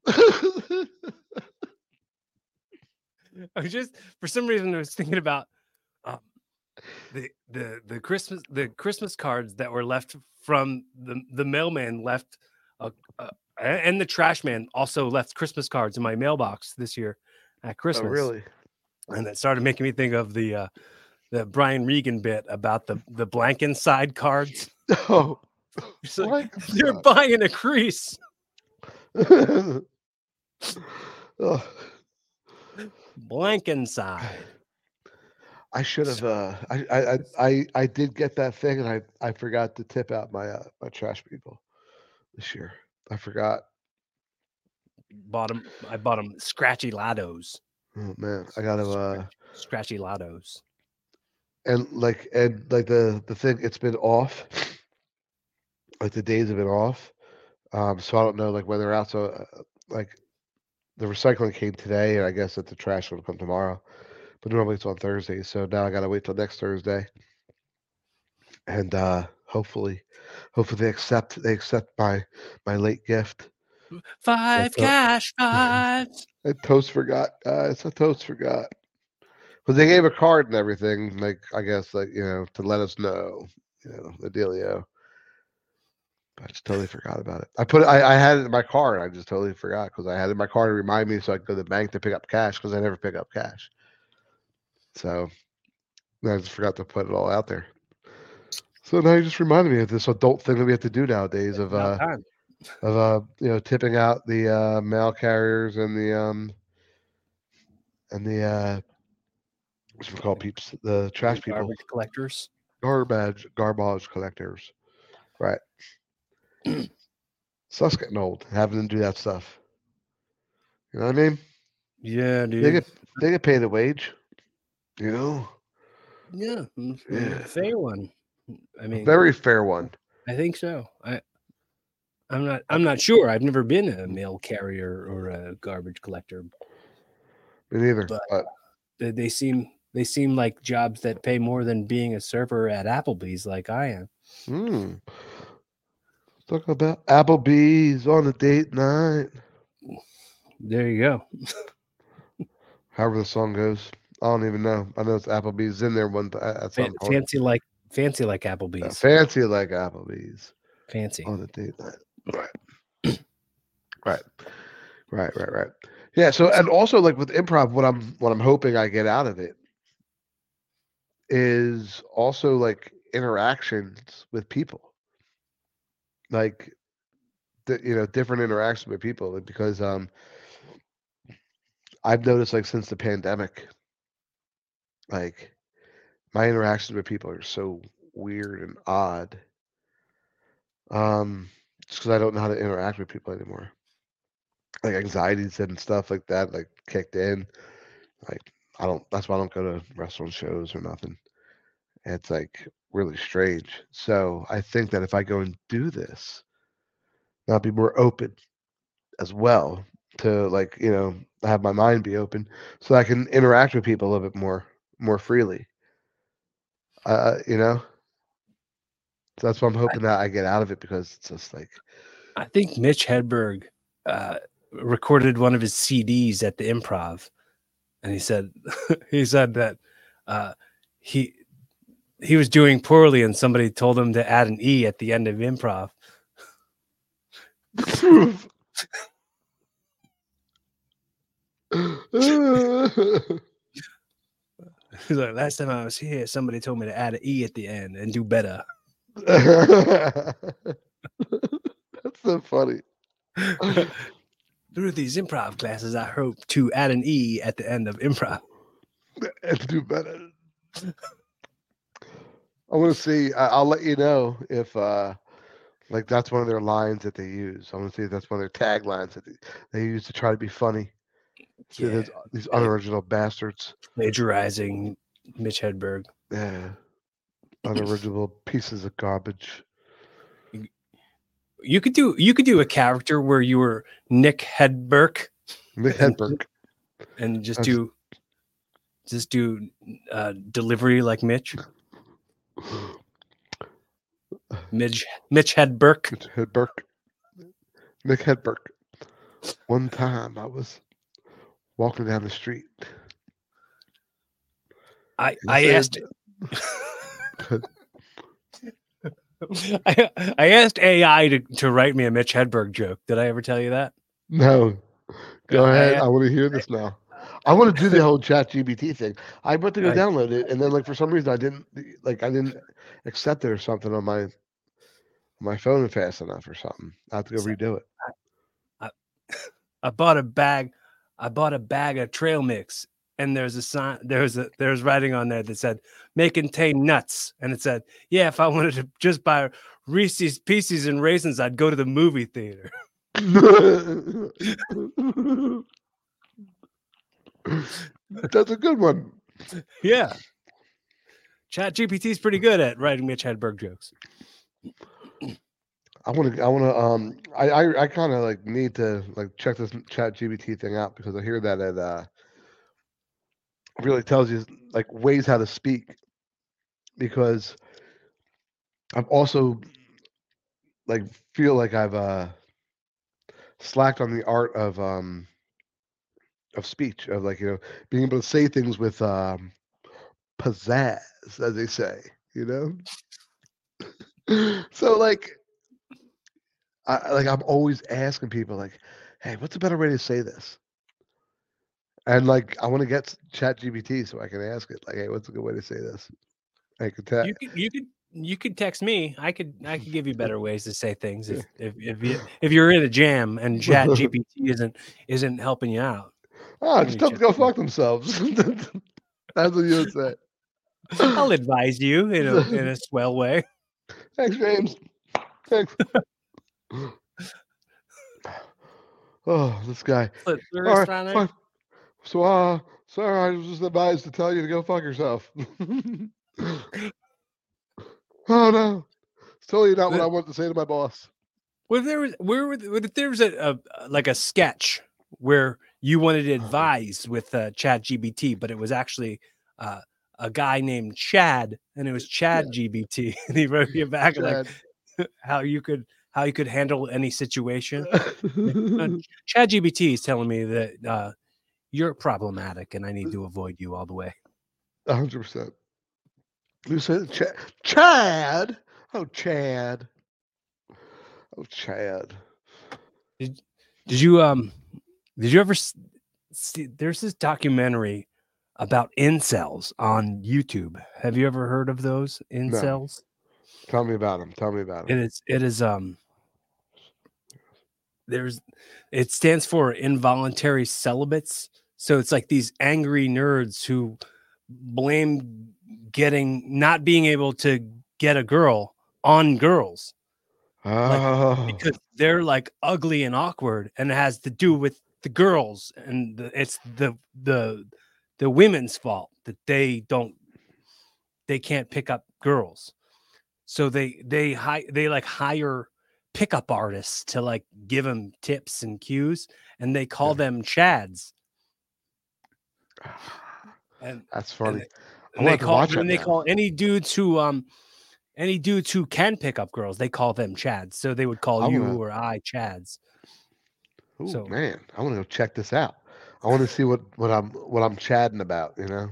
I was just for some reason I was thinking about um, the the the Christmas the Christmas cards that were left from the the mailman left uh, uh, and the trash man also left Christmas cards in my mailbox this year at Christmas. Oh, really? And that started making me think of the uh, the Brian Regan bit about the the Blankenside cards. Oh, so they're buying a crease. Oh. Blankenside. I should have. Uh, I, I I I did get that thing, and I, I forgot to tip out my uh, my trash people this year. I forgot. Bought them. I bought them scratchy Lados. Oh man, I gotta uh, scratchy Lados. And like and like the the thing, it's been off. Like the days have been off, um, so I don't know like when they're out. So uh, like. The recycling came today, and I guess that the trash will come tomorrow. But normally it's on Thursday, so now I gotta wait till next Thursday. And uh, hopefully, hopefully they accept they accept my my late gift. Five That's cash fives. I toast forgot, guys. I toast forgot. But they gave a card and everything, like I guess, like you know, to let us know, you know, the dealio. I just totally forgot about it. I put it, I, I had it in my car and I just totally forgot because I had it in my car to remind me so I could go to the bank to pick up cash because I never pick up cash. So I just forgot to put it all out there. So now you just reminded me of this adult thing that we have to do nowadays of uh of uh you know tipping out the uh mail carriers and the um and the uh what's we call peeps the trash people garbage collectors garbage garbage collectors right. So that's getting old having to do that stuff. You know what I mean? Yeah, dude. They get they get paid a wage. You know? Yeah, yeah. Fair one. I mean, a very fair one. I think so. I, I'm not. I'm not sure. I've never been a mail carrier or a garbage collector. Me neither. But, but they, they seem they seem like jobs that pay more than being a server at Applebee's, like I am. Hmm. Let's talk about Applebee's on a date night. There you go. However the song goes. I don't even know. I know it's Applebee's in there one at some point. Fancy like fancy like Applebee's. Yeah, fancy like Applebee's. Fancy on a date night. Right. right. Right. Right. Right. Yeah. So and also like with improv, what I'm what I'm hoping I get out of it is also like interactions with people. Like the, you know, different interactions with people because um I've noticed like since the pandemic, like my interactions with people are so weird and odd. Um, just because I don't know how to interact with people anymore. Like anxieties and stuff like that, like kicked in. Like I don't. That's why I don't go to restaurant shows or nothing. And it's like really strange. So I think that if I go and do this, I'll be more open as well to like you know have my mind be open so I can interact with people a little bit more more freely. Uh, you know. So that's what I'm hoping that I get out of it because it's just like. I think Mitch Hedberg uh, recorded one of his C Ds at the Improv, and he said he said that uh, he he was doing poorly, and somebody told him to add an E at the end of improv. He's like, last time I was here, somebody told me to add an E at the end and do better. That's so funny. Through these improv classes, I hope to add an E at the end of improv. And to do better. I want to see. I, I'll let you know if, uh, like, that's one of their lines that they use. I want to see if that's one of their taglines that they, they use to try to be funny. Yeah. These, these unoriginal bastards. Plagiarizing Mitch Hedberg. Yeah. Unoriginal pieces of garbage. You could do you could do a character where you were Nick Hedberg. Nick Hedberg. And just that's... do just do uh, delivery like Mitch. Mitch Mitch Hedberg. Mitch Hedberg. Nick Hedberg. One time I was walking down the street. I I said, asked I, I asked A I to, to write me a Mitch Hedberg joke. Did I ever tell you that? No. Go I ahead. Asked, I want to hear this now. I want to do the whole Chat G P T thing. I went to go I, download it, and then like for some reason I didn't like I didn't accept it or something on my my phone fast enough or something. I have to go redo it. I, I bought a bag. I bought a bag of trail mix. And there's a sign, there's a there's writing on there that said, may contain nuts. And it said, yeah, if I wanted to just buy Reese's Pieces and raisins, I'd go to the movie theater. That's a good one. Yeah. Chat G P T is pretty good at writing Mitch Hedberg jokes. I want to, I want to, um, I, I, I kind of like need to like check this Chat G P T thing out because I hear that it, uh, really tells you like ways how to speak because I've also like feel like I've uh slacked on the art of um of speech of like you know being able to say things with um pizzazz as they say, you know. So like I, like I'm always asking people like, hey, what's a better way to say this? And like I want to get Chat G P T so I can ask it like, hey, what's a good way to say this? I could tell you could you could you could text me. I could I could give you better ways to say things if if if you if you're in a jam and Chat G P T isn't isn't helping you out. Oh, just tell them to go fuck themselves. That's what you would say. I'll advise you in a in a swell way. Thanks, James. Thanks. Oh, this guy. All right, fine. So, uh, sir, I was just advised to tell you to go fuck yourself. Oh no, it's totally not what I want to say to my boss. Well, if there was, where, if there was a, a like a sketch where you wanted to advise with uh, Chat G P T, but it was actually uh, a guy named Chad, and it was Chad yeah. G B T, and he wrote you back Chad. like how you could how you could handle any situation. uh, Chad G B T is telling me that uh, you're problematic, and I need to avoid you all the way. A hundred percent. You said Ch- Chad? Oh, Chad. Oh, Chad. Did, did you um? Did you ever see? There's this documentary about incels on YouTube. Have you ever heard of those incels? No. Tell me about them. Tell me about them. It is. It is. Um. There's. It stands for involuntary celibates. So it's like these angry nerds who blame getting not being able to get a girl on girls. Oh. Like, because they're like ugly and awkward, and it has to do with the girls, and the, it's the the the women's fault that they don't they can't pick up girls. So they they hi, they like hire pickup artists to like give them tips and cues, and they call yeah. them Chads. And that's funny. And they, and they call and they now. call any dudes who um any dudes who can pick up girls, they call them Chads. So they would call I you wanna... or I Chads. Oh so, man, I want to go check this out. I want to see what, what I'm what I'm chadding about, you know.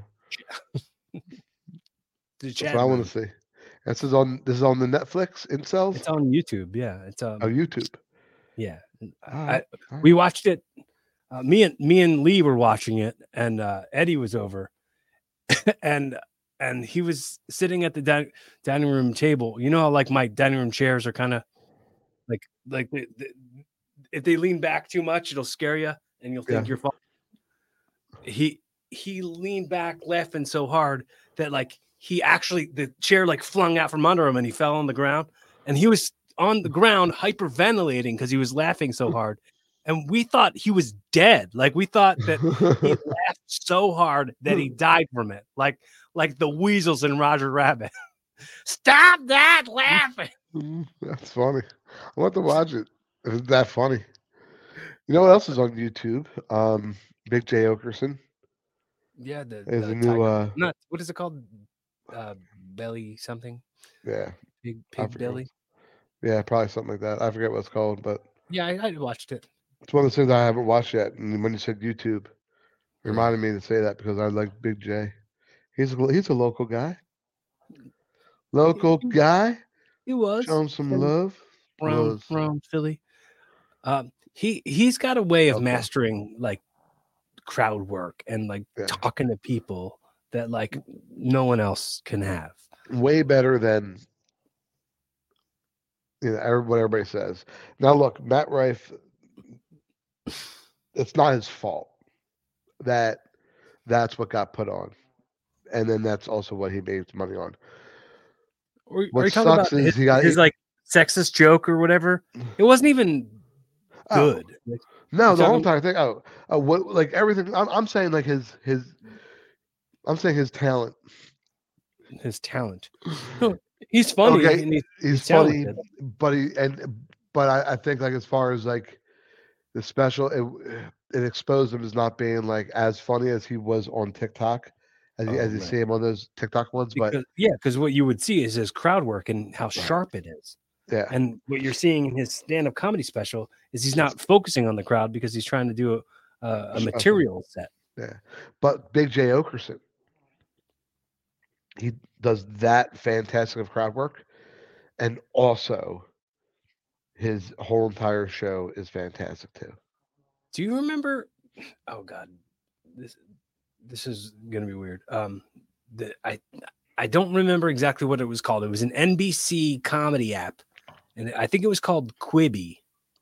That's what I want to see. This is on this is on the Netflix Incels. It's on YouTube, yeah. It's um, oh YouTube. Yeah, right. I, we watched it. Uh, me and me and Lee were watching it, and uh, Eddie was over, and and he was sitting at the din- dining room table. You know how like my dining room chairs are kind of like like the, the, if they lean back too much, it'll scare you, and you'll think yeah. you're falling. He he leaned back, laughing so hard that like he actually the chair like flung out from under him, and he fell on the ground. And he was on the ground hyperventilating because he was laughing so hard. And we thought he was dead. Like we thought that he laughed so hard that he died from it. Like like the weasels in Roger Rabbit. Stop that laughing. That's funny. I want to watch it. It's that funny. You know what else is on YouTube? Um, Big Jay Oakerson. Yeah, the, There's the a new uh not what is it called? Uh belly something. Yeah. Big pig belly. Yeah, probably something like that. I forget what it's called, but yeah, I, I watched it. It's one of those things I haven't watched yet. And when you said YouTube, it reminded yeah. me to say that because I like Big J. He's a, he's a local guy. Local he, guy. He was. Show him some Philly. love. From, was. from Philly. Um, he he's got a way of okay. mastering like crowd work and like yeah. talking to people that like no one else can have. Way better than you know what everybody says. Now look, Matt Rife. It's not his fault that that's what got put on, and then that's also what he made money on. Or, what are you talking about is his, he got his like sexist joke or whatever? It wasn't even good. Oh, like, no, the whole entire thing. Oh, oh, what like everything? I'm, I'm saying like his his. I'm saying his talent. His talent. He's funny. Okay, and he's, he's, he's funny, but he and but I, I think like as far as like. The special it, it exposed him as not being like as funny as he was on TikTok, as, oh, you, as you see him on those TikTok ones. Because, but yeah, because what you would see is his crowd work and how sharp it is. Yeah, and what you're seeing in his stand-up comedy special is he's not focusing on the crowd because he's trying to do a, a, a material set. Yeah, but Big Jay Oakerson, he does that fantastic of crowd work, and also his whole entire show is fantastic too. Do you remember? Oh God, this this is gonna be weird. Um, the, I I don't remember exactly what it was called. It was an N B C comedy app, and I think it was called Quibi.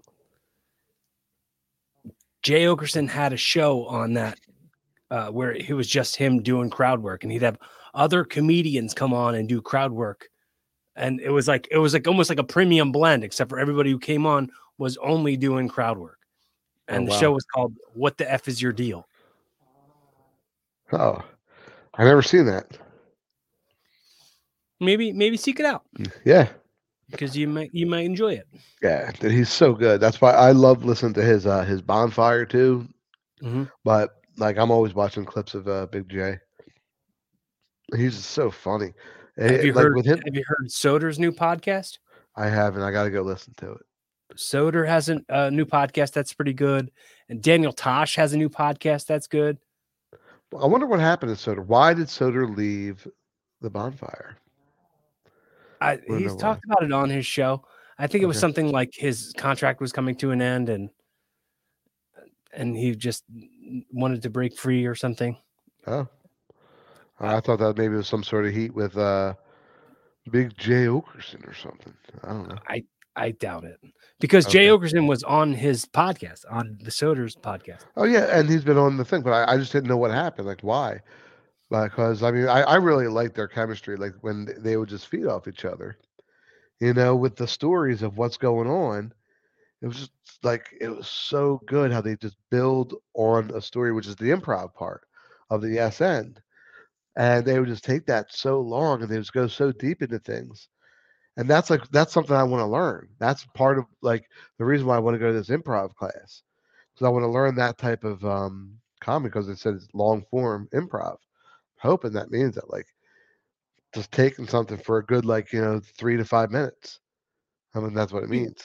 Jay Oakerson had a show on that uh, where it was just him doing crowd work, and he'd have other comedians come on and do crowd work. And it was like it was like almost like a premium blend, except for everybody who came on was only doing crowd work. And Oh, the wow. show was called "What the F Is Your Deal?" Oh, I've never seen that. Maybe maybe seek it out. Yeah, because you might you might enjoy it. Yeah, dude, he's so good. That's why I love listening to his uh, his Bonfire too. Mm-hmm. But like I'm always watching clips of uh, Big J. He's just so funny. Have It, you like heard? with him, Have you heard Soder's new podcast? I haven't. I got to go listen to it. Soder has a uh, new podcast that's pretty good, and Daniel Tosh has a new podcast that's good. I wonder what happened to Soder. Why did Soder leave the Bonfire? I, he's talked why. about it on his show. I think it was okay. something like his contract was coming to an end, and and he just wanted to break free or something. Oh, I thought that maybe it was some sort of heat with uh, Big Jay Oakerson or something. I don't know. I I doubt it because okay. Jay Oakerson was on his podcast, on the Soder's podcast. Oh yeah, and he's been on the thing, but I, I just didn't know what happened. Like why? Because I mean, I, I really liked their chemistry. Like when they would just feed off each other, you know, with the stories of what's going on. It was just like it was so good how they just build on a story, which is the improv part of the S N, and they would just take that so long and they just go so deep into things. And that's like that's something I want to learn. That's part of like the reason why I want to go to this improv class, because I want to learn that type of um, comedy. Because it says long form improv. Hoping that means that like just taking something for a good like you know three to five minutes. I mean that's what it means.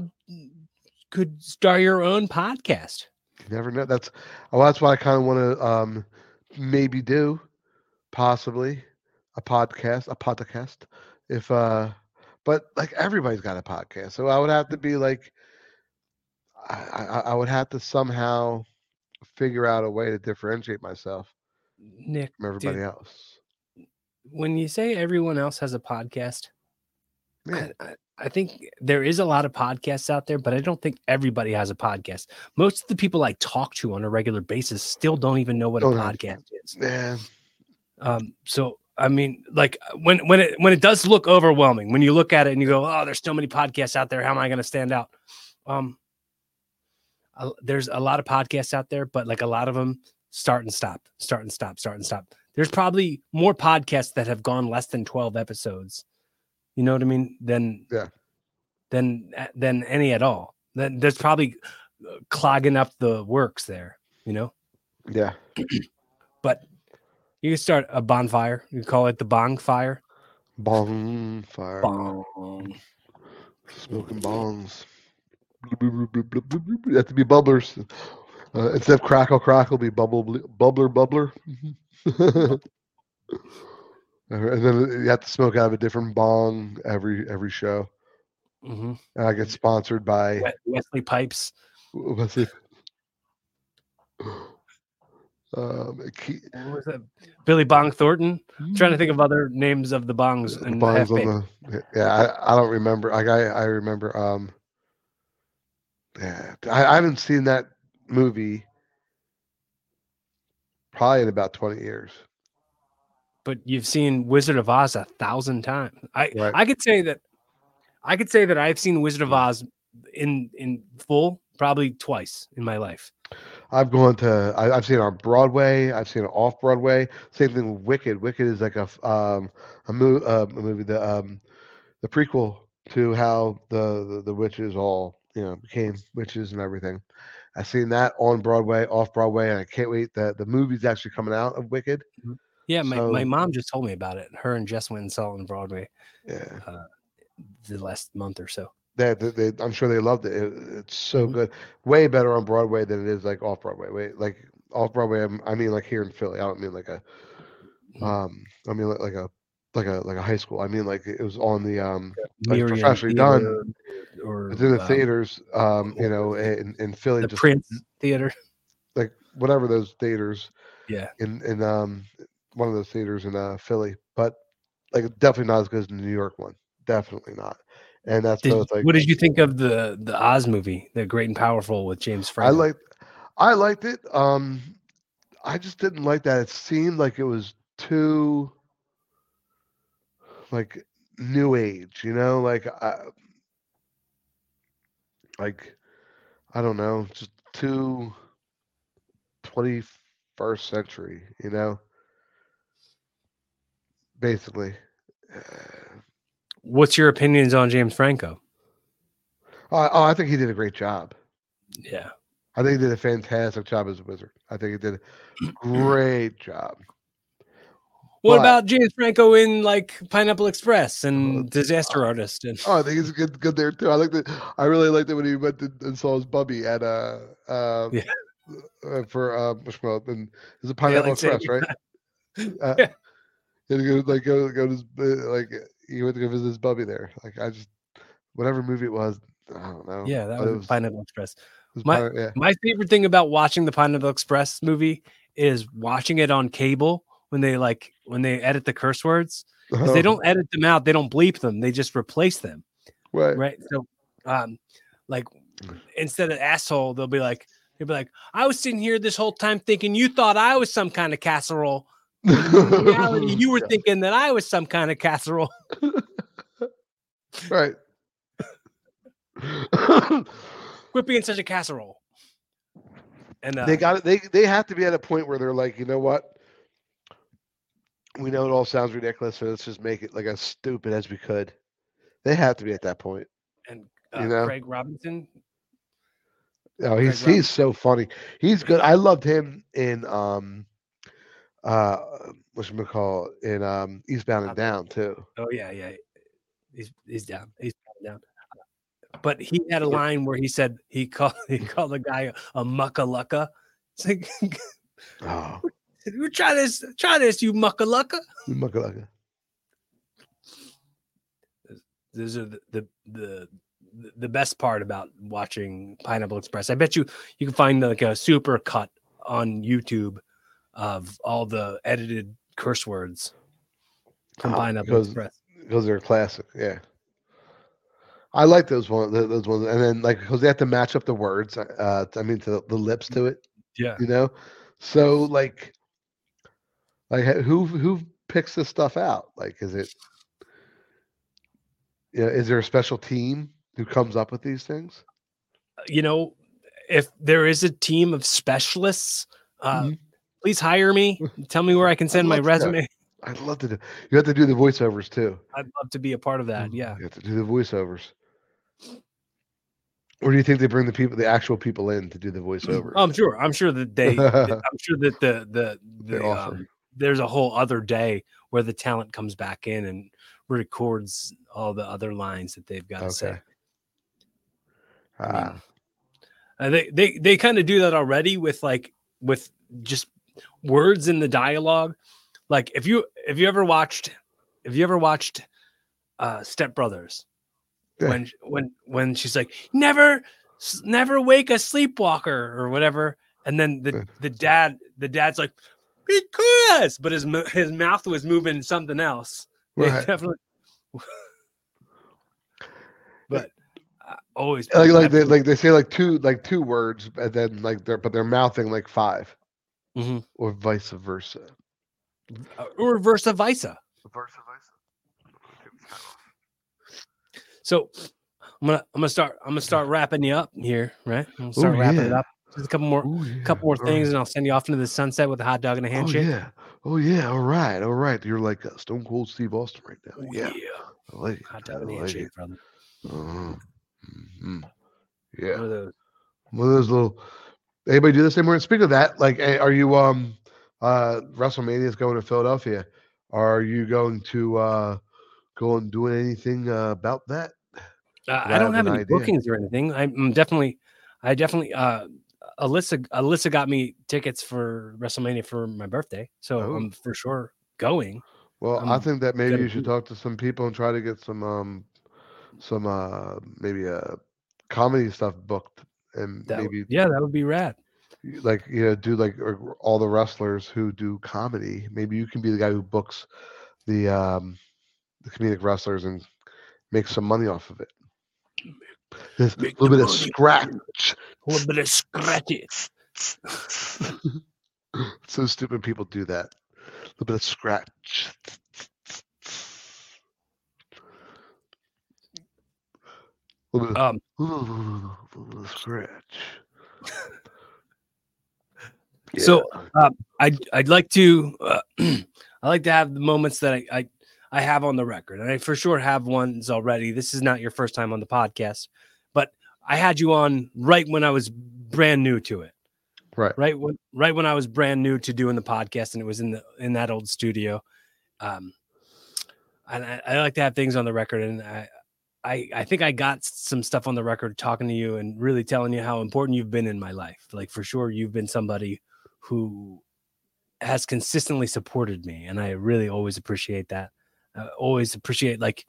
Could start your own podcast. You never know. That's well, that's what I kind of want to um, maybe do, possibly a podcast, a podcast. If uh, but like everybody's got a podcast, so I would have to be like, I, I, I would have to somehow figure out a way to differentiate myself, Nick, from everybody dude, else. When you say everyone else has a podcast, yeah. I, I, I think there is a lot of podcasts out there, but I don't think everybody has a podcast. Most of the people I talk to on a regular basis still don't even know what oh, a podcast is. Yeah. Um, so I mean, like when when it when it does look overwhelming, when you look at it and you go, "Oh, there's so many podcasts out there. How am I going to stand out?" Um, uh, there's a lot of podcasts out there, but like a lot of them start and stop, start and stop, start and stop. There's probably more podcasts that have gone less than twelve episodes. You know what I mean? Then yeah, than than any at all. Then there's probably clogging up the works there. You know? Yeah. But you can start a bonfire. You call it the bong fire. Bonfire. Bong. Smoking bongs. You have to be bubblers. Uh, instead of crackle crackle, be bubble bubbler bubbler. And then you have to smoke out of a different bong every every show. Mm-hmm. And I get sponsored by Wesley Pipes. Wesley. Um, key, what was that? Billy Bong Thornton. I'm trying to think of other names of the bongs. The and bongs on the, yeah, I, I don't remember. I I remember. Um, yeah, I, I haven't seen that movie probably in about twenty years. But you've seen Wizard of Oz a thousand times. I right. I could say that I could say that I've seen Wizard of Oz in in full probably twice in my life. I've gone to I, I've seen it on Broadway. I've seen it off Broadway. Same thing with Wicked. Wicked is like a um a, mo- uh, a movie the um the prequel to how the, the the witches all you know became witches and everything. I've seen that on Broadway, off Broadway, and I can't wait that the movie's actually coming out of Wicked. Mm-hmm. Yeah, my, so, my mom just told me about it. Her and Jess went and saw it on Broadway. Yeah, uh, the last month or so. They, they, they, I'm sure they loved it. it it's so mm-hmm. good, way better on Broadway than it is like off Broadway. Wait, like off Broadway, I mean like here in Philly. I don't mean like a, um, I mean like, like a like a like a high school. I mean like it was on the um like professionally done. or it's in the um, theaters. Um, you know, in, in Philly, the just Prince Theater, like whatever those theaters. yeah. In in um one of those theaters in uh Philly, but like definitely not as good as the New York one. Definitely not. And that's Did, both like. what did you think of the the Oz movie, The Great and Powerful, with James I Franco? liked, I liked it. Um, I just didn't like that. It seemed like it was too like new age, you know, like I, like I don't know, just too twenty-first century, you know, basically. What's your opinions on James Franco? Oh, oh, I think he did a great job. Yeah. I think he did a fantastic job as a wizard. I think he did a great job. What But, about James Franco in like Pineapple Express and uh, Disaster Artist? And oh, I think he's good, good there too. I like that. I really liked it when he went to, and saw his bubby at uh, uh, yeah, uh for uh, Bushmilk, and it's a yeah, Pineapple like Express, right? Uh, yeah, he had to go like go go to his, uh, like he went to go visit his bubby there. Like I just whatever movie it was, I don't know. yeah, that But was, it was, Pineapple Express. it was My Pine- yeah. my favorite thing about watching the Pineapple Express movie is watching it on cable when they like when they edit the curse words, because they don't edit them out, they don't bleep them, they just replace them. Right. Right. So um like instead of asshole, they'll be like, they'll be like, I was sitting here this whole time thinking you thought I was some kind of casserole. In reality, you were Yeah. thinking that I was some kind of casserole. Right. Quit being such a casserole. And uh, they got it. They they have to be at a point where they're like, you know what? We know it all sounds ridiculous, so let's just make it like as stupid as we could. They have to be at that point. and uh, You know? Craig Robinson. Oh, he's Craig he's so funny. He's good. I loved him in um uh whatchamacallit, in um Eastbound and Down too. Oh yeah, yeah. He's he's down. He's down. But he had a line where he said he called he called the guy a muckalucka. It's like, Oh, you try this, try this, you muckalucka. Muckalaka. Those are the, the the the best part about watching Pineapple Express. I bet you you can find like a super cut on YouTube of all the edited curse words from Oh, Pineapple because, Express. because they're classic. Yeah. I like those ones, those ones, and then like because they have to match up the words. Uh, I mean, to the lips to it, Yeah. you know. So like, like who who picks this stuff out? Like, is it, you know, is there a special team who comes up with these things? You know, if there is a team of specialists, uh, mm-hmm. please hire me. Tell me where I can send my resume. I'd love to do. You have to do the voiceovers too. I'd love to be a part of that. Yeah, you have to do the voiceovers. Or do you think they bring the people, the actual people, in to do the voiceovers? Oh, I'm sure. I'm sure that they. I'm sure that the the, the um, there's a whole other day where the talent comes back in and records all the other lines that they've got okay. to say. Ah. I mean, uh, they they they kind of do that already with like with just words in the dialogue. Like if you if you ever watched if you ever watched uh, Step Brothers. Yeah. When when when she's like, never never wake a sleepwalker or whatever, and then the, the dad the dad's like, because, but his his mouth was moving something else. Right. Definitely. But uh, always like like they like they say like two like two words, and then like they're but they're mouthing like five, mm-hmm. or vice versa, uh, or versa versa. Versa versa. So I'm gonna I'm gonna start I'm gonna start wrapping you up here, right? I'm gonna start Ooh, wrapping yeah. it up. Just a couple more Ooh, yeah. couple more all things, right. And I'll send you off into the sunset with a hot dog and a handshake. Oh yeah, oh yeah, all right, all right. You're like uh, Stone Cold Steve Austin right now. Ooh, yeah. yeah, I like hot dog and a handshake, like brother. Uh-huh. Mm-hmm. Yeah, one of those. One of those little. Anybody do this anymore? And speaking of that, like, are you um uh WrestleMania is going to Philadelphia? Are you going to uh go and do anything uh, about that? Uh, I don't have, have any idea. bookings or anything. I'm definitely, I definitely, uh, Alyssa, Alyssa got me tickets for WrestleMania for my birthday. So oh. I'm for sure going. Well, I'm I think that maybe you should talk to some people and try to get some, um, some uh maybe a comedy stuff booked, and That maybe yeah, that would be rad. like you know do like all the wrestlers who do comedy. Maybe you can be the guy who books the um the comedic wrestlers and make some money off of it. There's a little bit of scratch. A little bit of scratchy. So stupid people do that. A little bit of scratch. A little bit of, um, little, little scratch. Yeah. So um, I'd I'd like to uh, I like to have the moments that I, I I have on the record, and I for sure have ones already. This is not your first time on the podcast, but I had you on right when I was brand new to it. Right, right when right when I was brand new to doing the podcast, and it was in the in that old studio. Um, and I, I like to have things on the record, and I. I, I think I got some stuff on the record talking to you and really telling you how important you've been in my life. Like for sure, you've been somebody who has consistently supported me. And I really always appreciate that. I always appreciate like,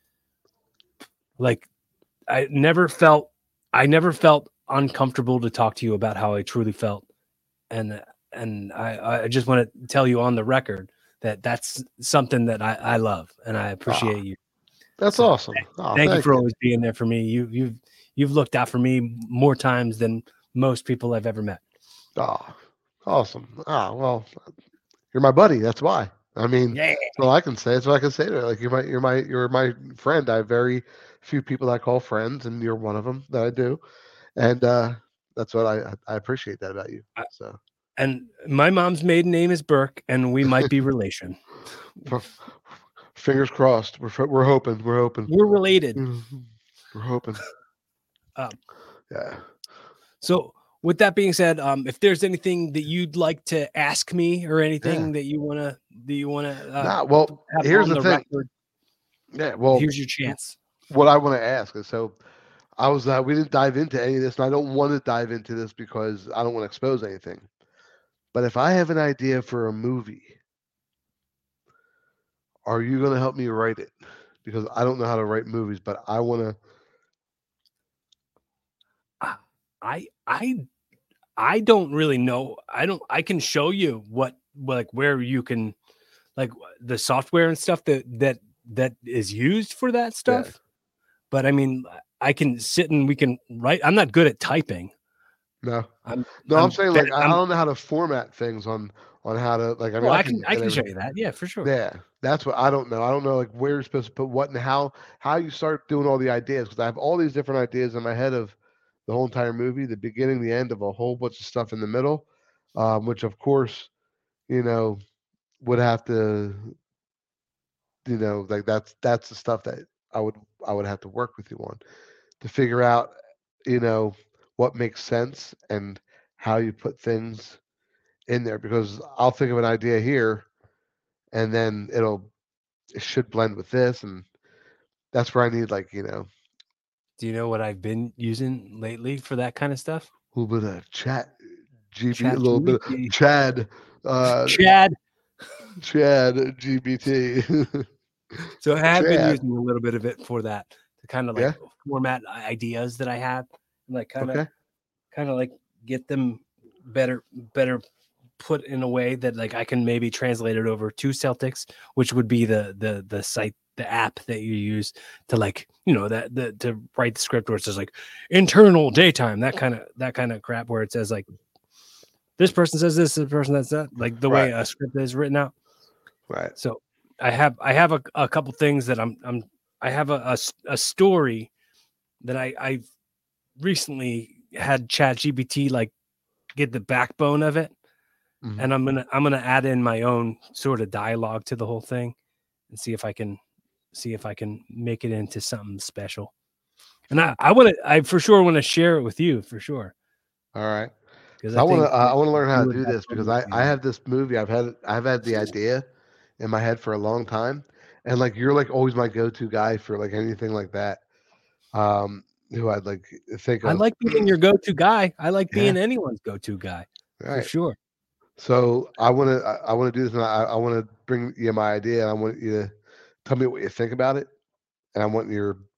like I never felt, I never felt uncomfortable to talk to you about how I truly felt. And, and I, I just want to tell you on the record that that's something that I, I love and I appreciate oh. you. That's so, awesome. Oh, thank, thank you for you. always being there for me. You, you've you've looked out for me more times than most people I've ever met. Oh, awesome. Ah, well, you're my buddy. That's why. I mean, yeah. That's all I can say. That's what I can say to it. Like you're my you're my you're my friend. I have very few people I call friends, and you're one of them that I do. And uh, that's what I I appreciate that about you. So. And my mom's maiden name is Burke, and we might be relation. Fingers crossed. We're we're hoping. We're hoping. We're related. We're hoping. Um, yeah. So, with that being said, um, if there's anything that you'd like to ask me or anything yeah. that you wanna that you wanna, uh, nah, well, here's the, the thing. Record, yeah. Well, here's your chance. What I want to ask is so. I was uh, we didn't dive into any of this, and I don't want to dive into this because I don't want to expose anything. But if I have an idea for a movie. Are you going to help me write it? Because I don't know how to write movies, but I want to. I I I don't really know. I don't. I can show you what like where you can, like the software and stuff that that that is used for that stuff. Yeah. But I mean, I can sit and we can write. I'm not good at typing. No, I'm, no. I'm, I'm saying like I'm, I don't know how to format things on. On how to like I mean well, I can I can, I can show you that yeah for sure yeah that's what I don't know I don't know like where you're supposed to put what and how how you start doing all the ideas because I have all these different ideas in my head of the whole entire movie, the beginning, the end of a whole bunch of stuff in the middle, um, which of course you know would have to you know like that's that's the stuff that I would I would have to work with you on to figure out you know what makes sense and how you put things in there because I'll think of an idea here and then it'll it should blend with this and that's where I need like you know do you know what I've been using lately for that kind of stuff? A little bit of chat G B T, a little bit of Chad uh Chad Chad G B T. So I have Chad. been using a little bit of it for that to kind of like yeah. format ideas that I have and like kind of okay. kind of like get them better better put in a way that like I can maybe translate it over to Celtics, which would be the the the site, the app that you use to like, you know, that the to write the script where it says like internal daytime, that kind of that kind of crap where it says like this person says this, this person that's that, like the right. way a script is written out. Right. So I have I have a, a couple things that I'm I'm I have a a, a story that I I've recently had ChatGPT like get the backbone of it. Mm-hmm. And I'm gonna I'm gonna add in my own sort of dialogue to the whole thing, and see if I can see if I can make it into something special. And I I want to I for sure want to share it with you for sure. All right, because I, I want to uh, I want to learn how to do this because I I have this movie I've had I've had the idea in my head for a long time, and like you're like always my go-to guy for like anything like that. Um, who I'd like think of. I like being your go-to guy. I like being yeah. anyone's go-to guy right. for sure. So I want to, I want to do this, and I, I want to bring you my idea, and I want you to tell me what you think about it, and I want your,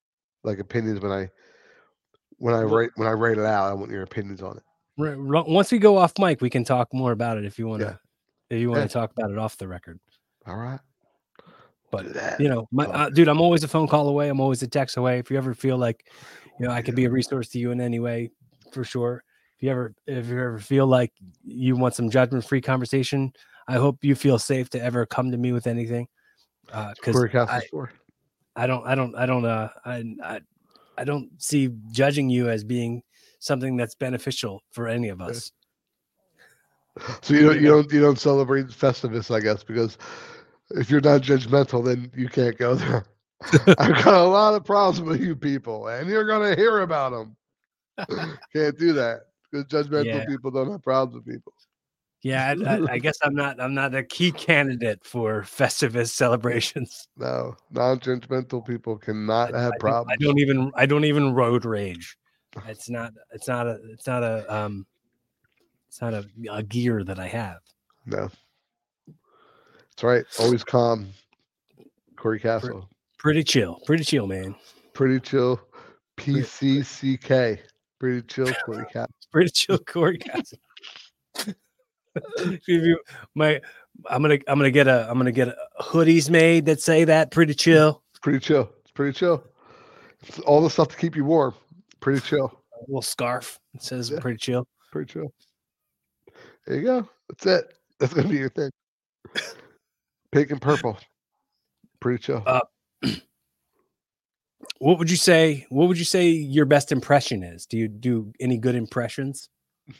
like opinions when I when I write when I write it out. I want your opinions on it. Once we go off mic, we can talk more about it if you want to. Yeah. If you want Yeah. to talk about it off the record. All right. But you know, my uh, dude, I'm always a phone call away. I'm always a text away. If you ever feel like, you know, I could be a resource to you in any way, for sure. If you ever, if you ever feel like you want some judgment-free conversation, I hope you feel safe to ever come to me with anything. Because uh, I, I don't, I don't, I don't, uh, I, I, I don't see judging you as being something that's beneficial for any of us. So you don't, you, you know? don't, you don't celebrate Festivus, I guess, because if you're not judgmental, then you can't go there. I've got a lot of problems with you people, and you're gonna hear about them. Can't do that because judgmental yeah. people don't have problems with people. Yeah, I, I, I guess I'm not. I'm not a key candidate for Festivus celebrations. No, non-judgmental people cannot I, have I problems. I don't even. I don't even road rage. It's not. It's not a. It's not a. Um. It's not a, a gear that I have. No. That's right. Always calm. Corey Castle. Pretty chill. Pretty chill, man. Pretty chill. P C C K. Pretty chill, Corey Castle. Pretty chill, Corey Castle. you, my, I'm gonna, I'm gonna get a, I'm gonna get a hoodies made that say that. Pretty chill. It's pretty chill. It's pretty chill. It's all the stuff to keep you warm. Pretty chill. A little scarf. It says yeah. pretty chill. Pretty chill. There you go. That's it. That's gonna be your thing. Pink and purple. Pretty chill. Uh, what would you say? What would you say your best impression is? Do you do any good impressions?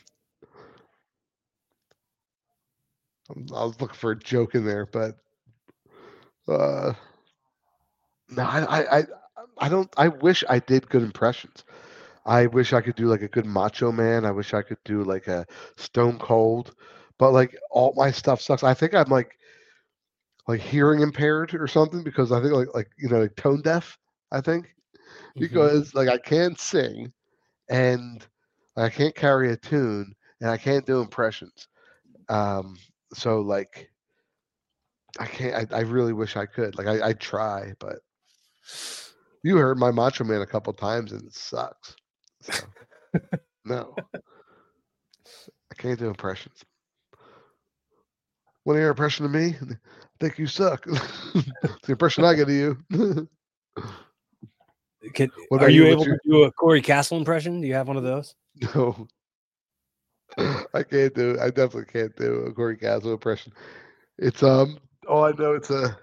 I was looking for a joke in there, but uh, no, I, I, I don't. I wish I did good impressions. I wish I could do like a good Macho Man. I wish I could do like a Stone Cold, but like all my stuff sucks. I think I'm like. like hearing impaired or something because I think like like you know like tone deaf I think because mm-hmm. like I can't sing and I can't carry a tune and I can't do impressions um so like I can't I, I really wish I could like I I try but you heard my Macho Man a couple times and it sucks so no I can't do impressions. Want to hear an impression of me? I think you suck. It's the impression I get of you. Can, are you, you able your... to do a Corey Castle impression? Do you have one of those? No. I can't do I definitely can't do a Corey Castle impression. It's um oh I know it's a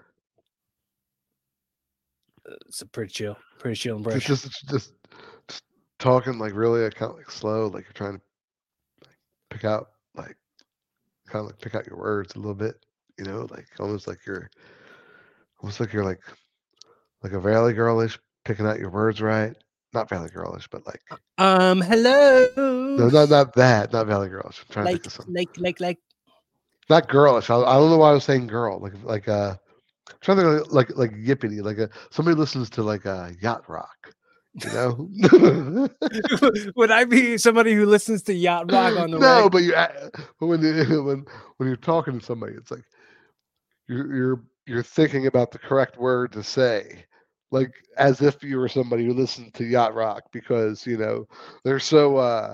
it's a pretty chill, pretty chill impression. It's just it's just, just talking like really like, kind of like slow, like you're trying to like, pick out like kind of like pick out your words a little bit, you know, like almost like you're almost like you're like like a Valley Girlish picking out your words right. Not Valley Girlish, but like um hello. No, not not that, not Valley Girlish. I'm trying like, to think of something. Like like like not girlish. I, I don't know why I was saying girl. Like like uh I'm trying to think like like yippity, like a somebody listens to like a yacht rock. You know, would I be somebody who listens to yacht rock on the no? way? But you, but when you, when when you're talking to somebody, it's like you're you're you're thinking about the correct word to say, like as if you were somebody who listens to yacht rock because you know they're so uh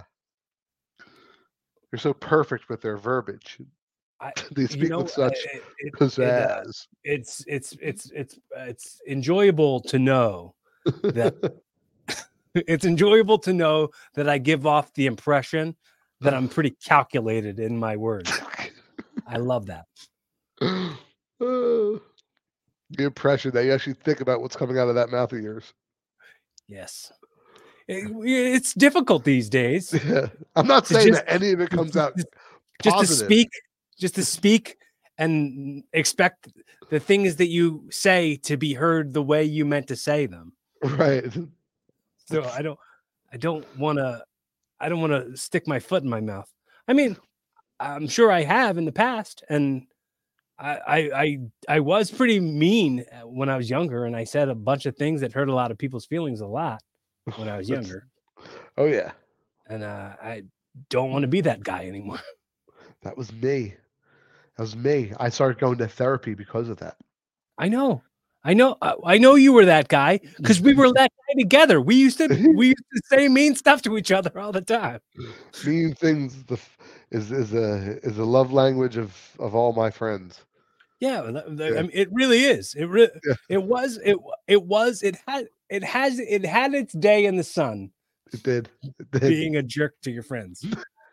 they're so perfect with their verbiage. I, they speak you know, with such it, it, pizzazz. It, uh, it's it's it's it's it's enjoyable to know that. It's enjoyable to know that I give off the impression that I'm pretty calculated in my words. I love that. Uh, the impression that you actually think about what's coming out of that mouth of yours. Yes. It, it's difficult these days. Yeah. I'm not saying just, that any of it comes out just, just to speak, just to speak and expect the things that you say to be heard the way you meant to say them. Right. So I don't, I don't want to, I don't want to stick my foot in my mouth. I mean, I'm sure I have in the past, and I, I, I, I was pretty mean when I was younger, and I said a bunch of things that hurt a lot of people's feelings a lot when I was younger. Oh yeah, and uh, I don't want to be that guy anymore. That was me. That was me. I started going to therapy because of that. I know. I know, uh, I know you were that guy because we were that guy together. We used to, we used to say mean stuff to each other all the time. Mean things the, is is a is a love language of of all my friends. Yeah, the, the, yeah. I mean, it really is. It really, yeah. it was, it it was, it had, it has, it had its day in the sun. It did. It did. Being a jerk to your friends.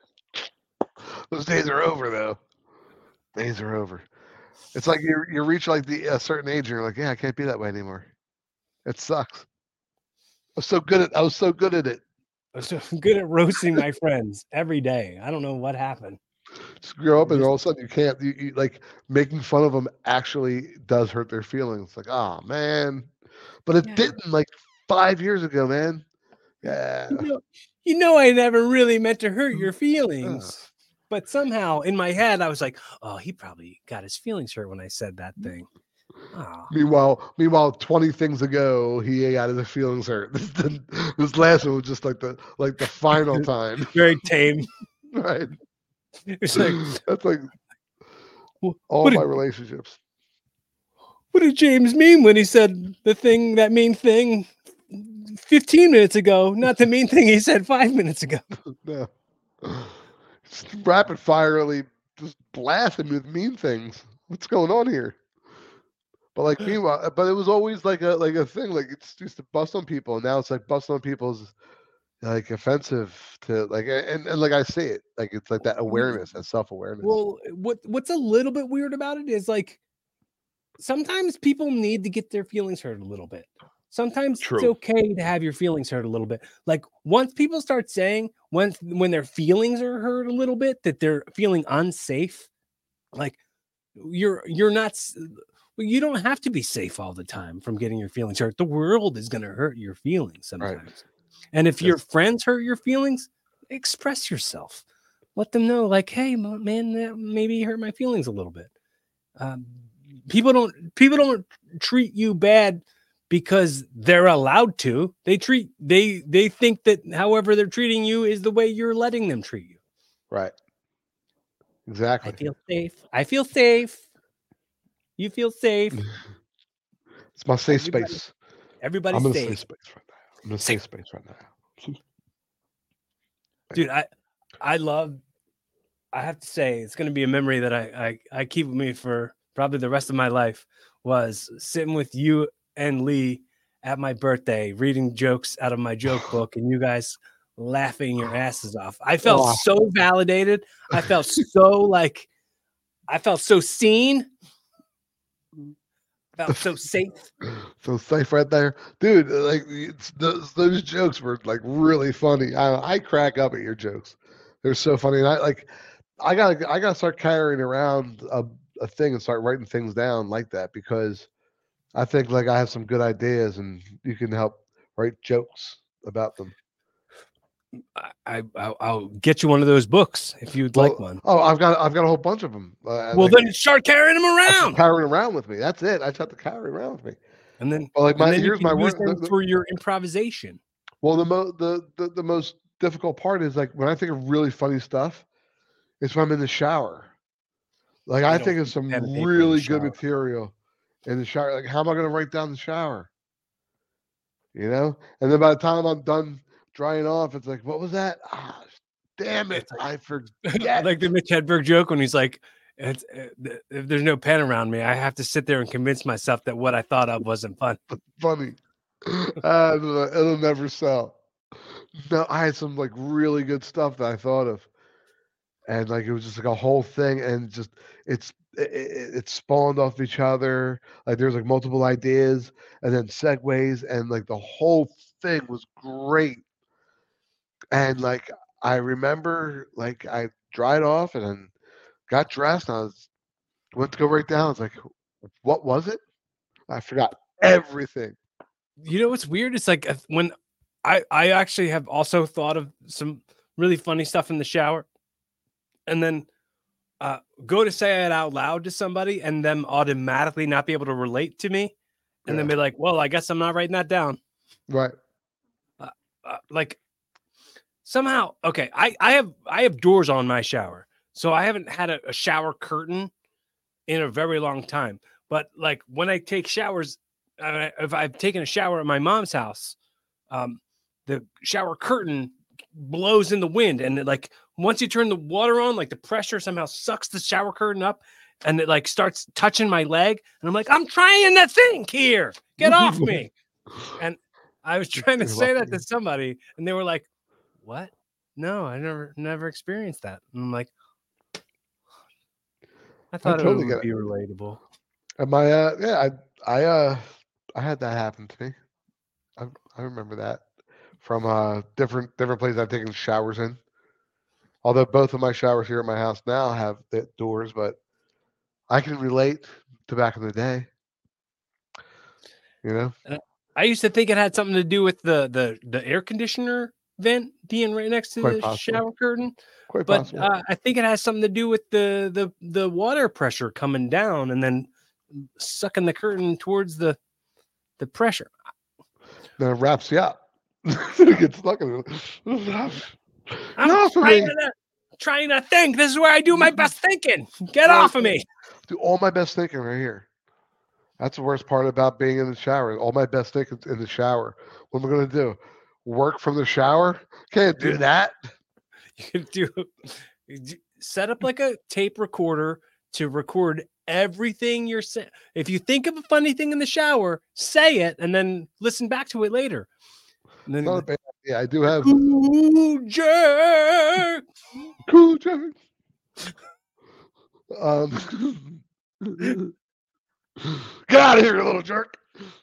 Those days are over, though. Days are over. It's like you you reach like the a certain age, and you're like, yeah, I can't be that way anymore. It sucks. I was so good at I was so good at it. I was so good at roasting my friends every day. I don't know what happened. Just grow up, and all of a sudden you can't. You, you like making fun of them actually does hurt their feelings. Like, oh man, but it yeah. didn't like five years ago, man. Yeah. You know, you know, I never really meant to hurt your feelings. Uh. But somehow in my head, I was like, oh, he probably got his feelings hurt when I said that thing. Oh. Meanwhile, meanwhile, twenty things ago, he got his feelings hurt. This, this last one was just like the like the final time. Very tame. Right. It's like that's like all my did, relationships. What did James mean when he said the thing, that mean thing fifteen minutes ago, not the mean thing he said five minutes ago? No. Rapid firely just blasting with mean things. What's going on here? But like meanwhile, but it was always like a like a thing. Like it's used to bust on people, and now it's like bust on people's like offensive to like and, and like I say it like it's like that awareness and self awareness. Well, what what's a little bit weird about it is like sometimes people need to get their feelings hurt a little bit. Sometimes True. It's okay to have your feelings hurt a little bit. Like once people start saying when when their feelings are hurt a little bit that they're feeling unsafe, like you're you're not you don't have to be safe all the time from getting your feelings hurt. The world is going to hurt your feelings sometimes. Right. And if yes. your friends hurt your feelings, express yourself. Let them know like, hey man, that maybe hurt my feelings a little bit. Um, people don't people don't treat you bad because they're allowed to. They treat they they think that however they're treating you is the way you're letting them treat you. Right. Exactly. I feel safe. I feel safe. You feel safe. It's my safe Everybody, space. Everybody's I'm in a safe. safe space right now. I'm in a safe space right now. Dude, I I love I have to say it's gonna be a memory that I I, I keep with me for probably the rest of my life was sitting with you and Lee at my birthday, reading jokes out of my joke book, and you guys laughing your asses off. I felt oh. so validated. I felt so like I felt so seen. I felt so safe. So safe right there, dude. Like it's, those, those jokes were like really funny. I, I crack up at your jokes. They're so funny. And I like. I gotta. I gotta start carrying around a, a thing and start writing things down like that because I think like I have some good ideas and you can help write jokes about them. I, I I'll get you one of those books if you'd well, like one. Oh, I've got I've got a whole bunch of them. Uh, well, like, then start carrying them around. Carrying around with me. That's it. I just have to carry around with me. And then, well, like my, and then here's you can my use word them the, for your improvisation. Well, the, mo- the the the most difficult part is like when I think of really funny stuff, it's when I'm in the shower. Like I, I think of some really good material in the shower. Like, how am I going to write down the shower? You know, and then by the time I'm done drying off, it's like, what was that? Ah, damn it, I forget. Like the Mitch Hedberg joke when he's like, it's, if there's no pen around me, I have to sit there and convince myself that what I thought of wasn't fun. Funny. uh, it'll never sell. No, I had some like really good stuff that I thought of, and like it was just like a whole thing, and just it's it, it, it spawned off each other. Like there's like multiple ideas, and then segues, and like the whole thing was great. And like I remember, like I dried off and then got dressed, and I was went to go right down. I was like, "What was it?" I forgot everything. You know what's weird? It's like when I I actually have also thought of some really funny stuff in the shower, and then uh, go to say it out loud to somebody, and them automatically not be able to relate to me, and yeah. then be like, "Well, I guess I'm not writing that down." Right. Uh, uh, like somehow, okay. I I have I have doors on my shower, so I haven't had a, a shower curtain in a very long time. But like when I take showers, I, if I've taken a shower at my mom's house, um, the shower curtain blows in the wind, and it, like once you turn the water on, like the pressure somehow sucks the shower curtain up, and it like starts touching my leg, and I'm like, I'm trying to think here, get off me. And I was trying to say that to somebody, and they were like, what? No, I never never experienced that. And I'm like, I thought I totally it would be it. relatable. Am I uh yeah, I I uh I had that happen to me. I I remember that from uh different different places I've taken showers in. Although both of my showers here at my house now have the doors, but I can relate to back in the day. You know? Uh, I used to think it had something to do with the the the air conditioner vent being right next to Quite the possible. shower curtain. Quite but uh, I think it has something to do with the the the water pressure coming down and then sucking the curtain towards the the pressure. Then it wraps you up. You get stuck in it. I'm no, trying, to, trying to think. This is where I do my best thinking. Get off of me. Do all my best thinking right here. That's the worst part about being in the shower. All my best thinking in the shower. What am I going to do? Work from the shower? Can't do that. You can do set up like a tape recorder to record everything you're saying. If you think of a funny thing in the shower, say it and then listen back to it later. And then, not a bad idea. I do have Cool Jerk. Cool Jerk. Um, get out of here, you little jerk.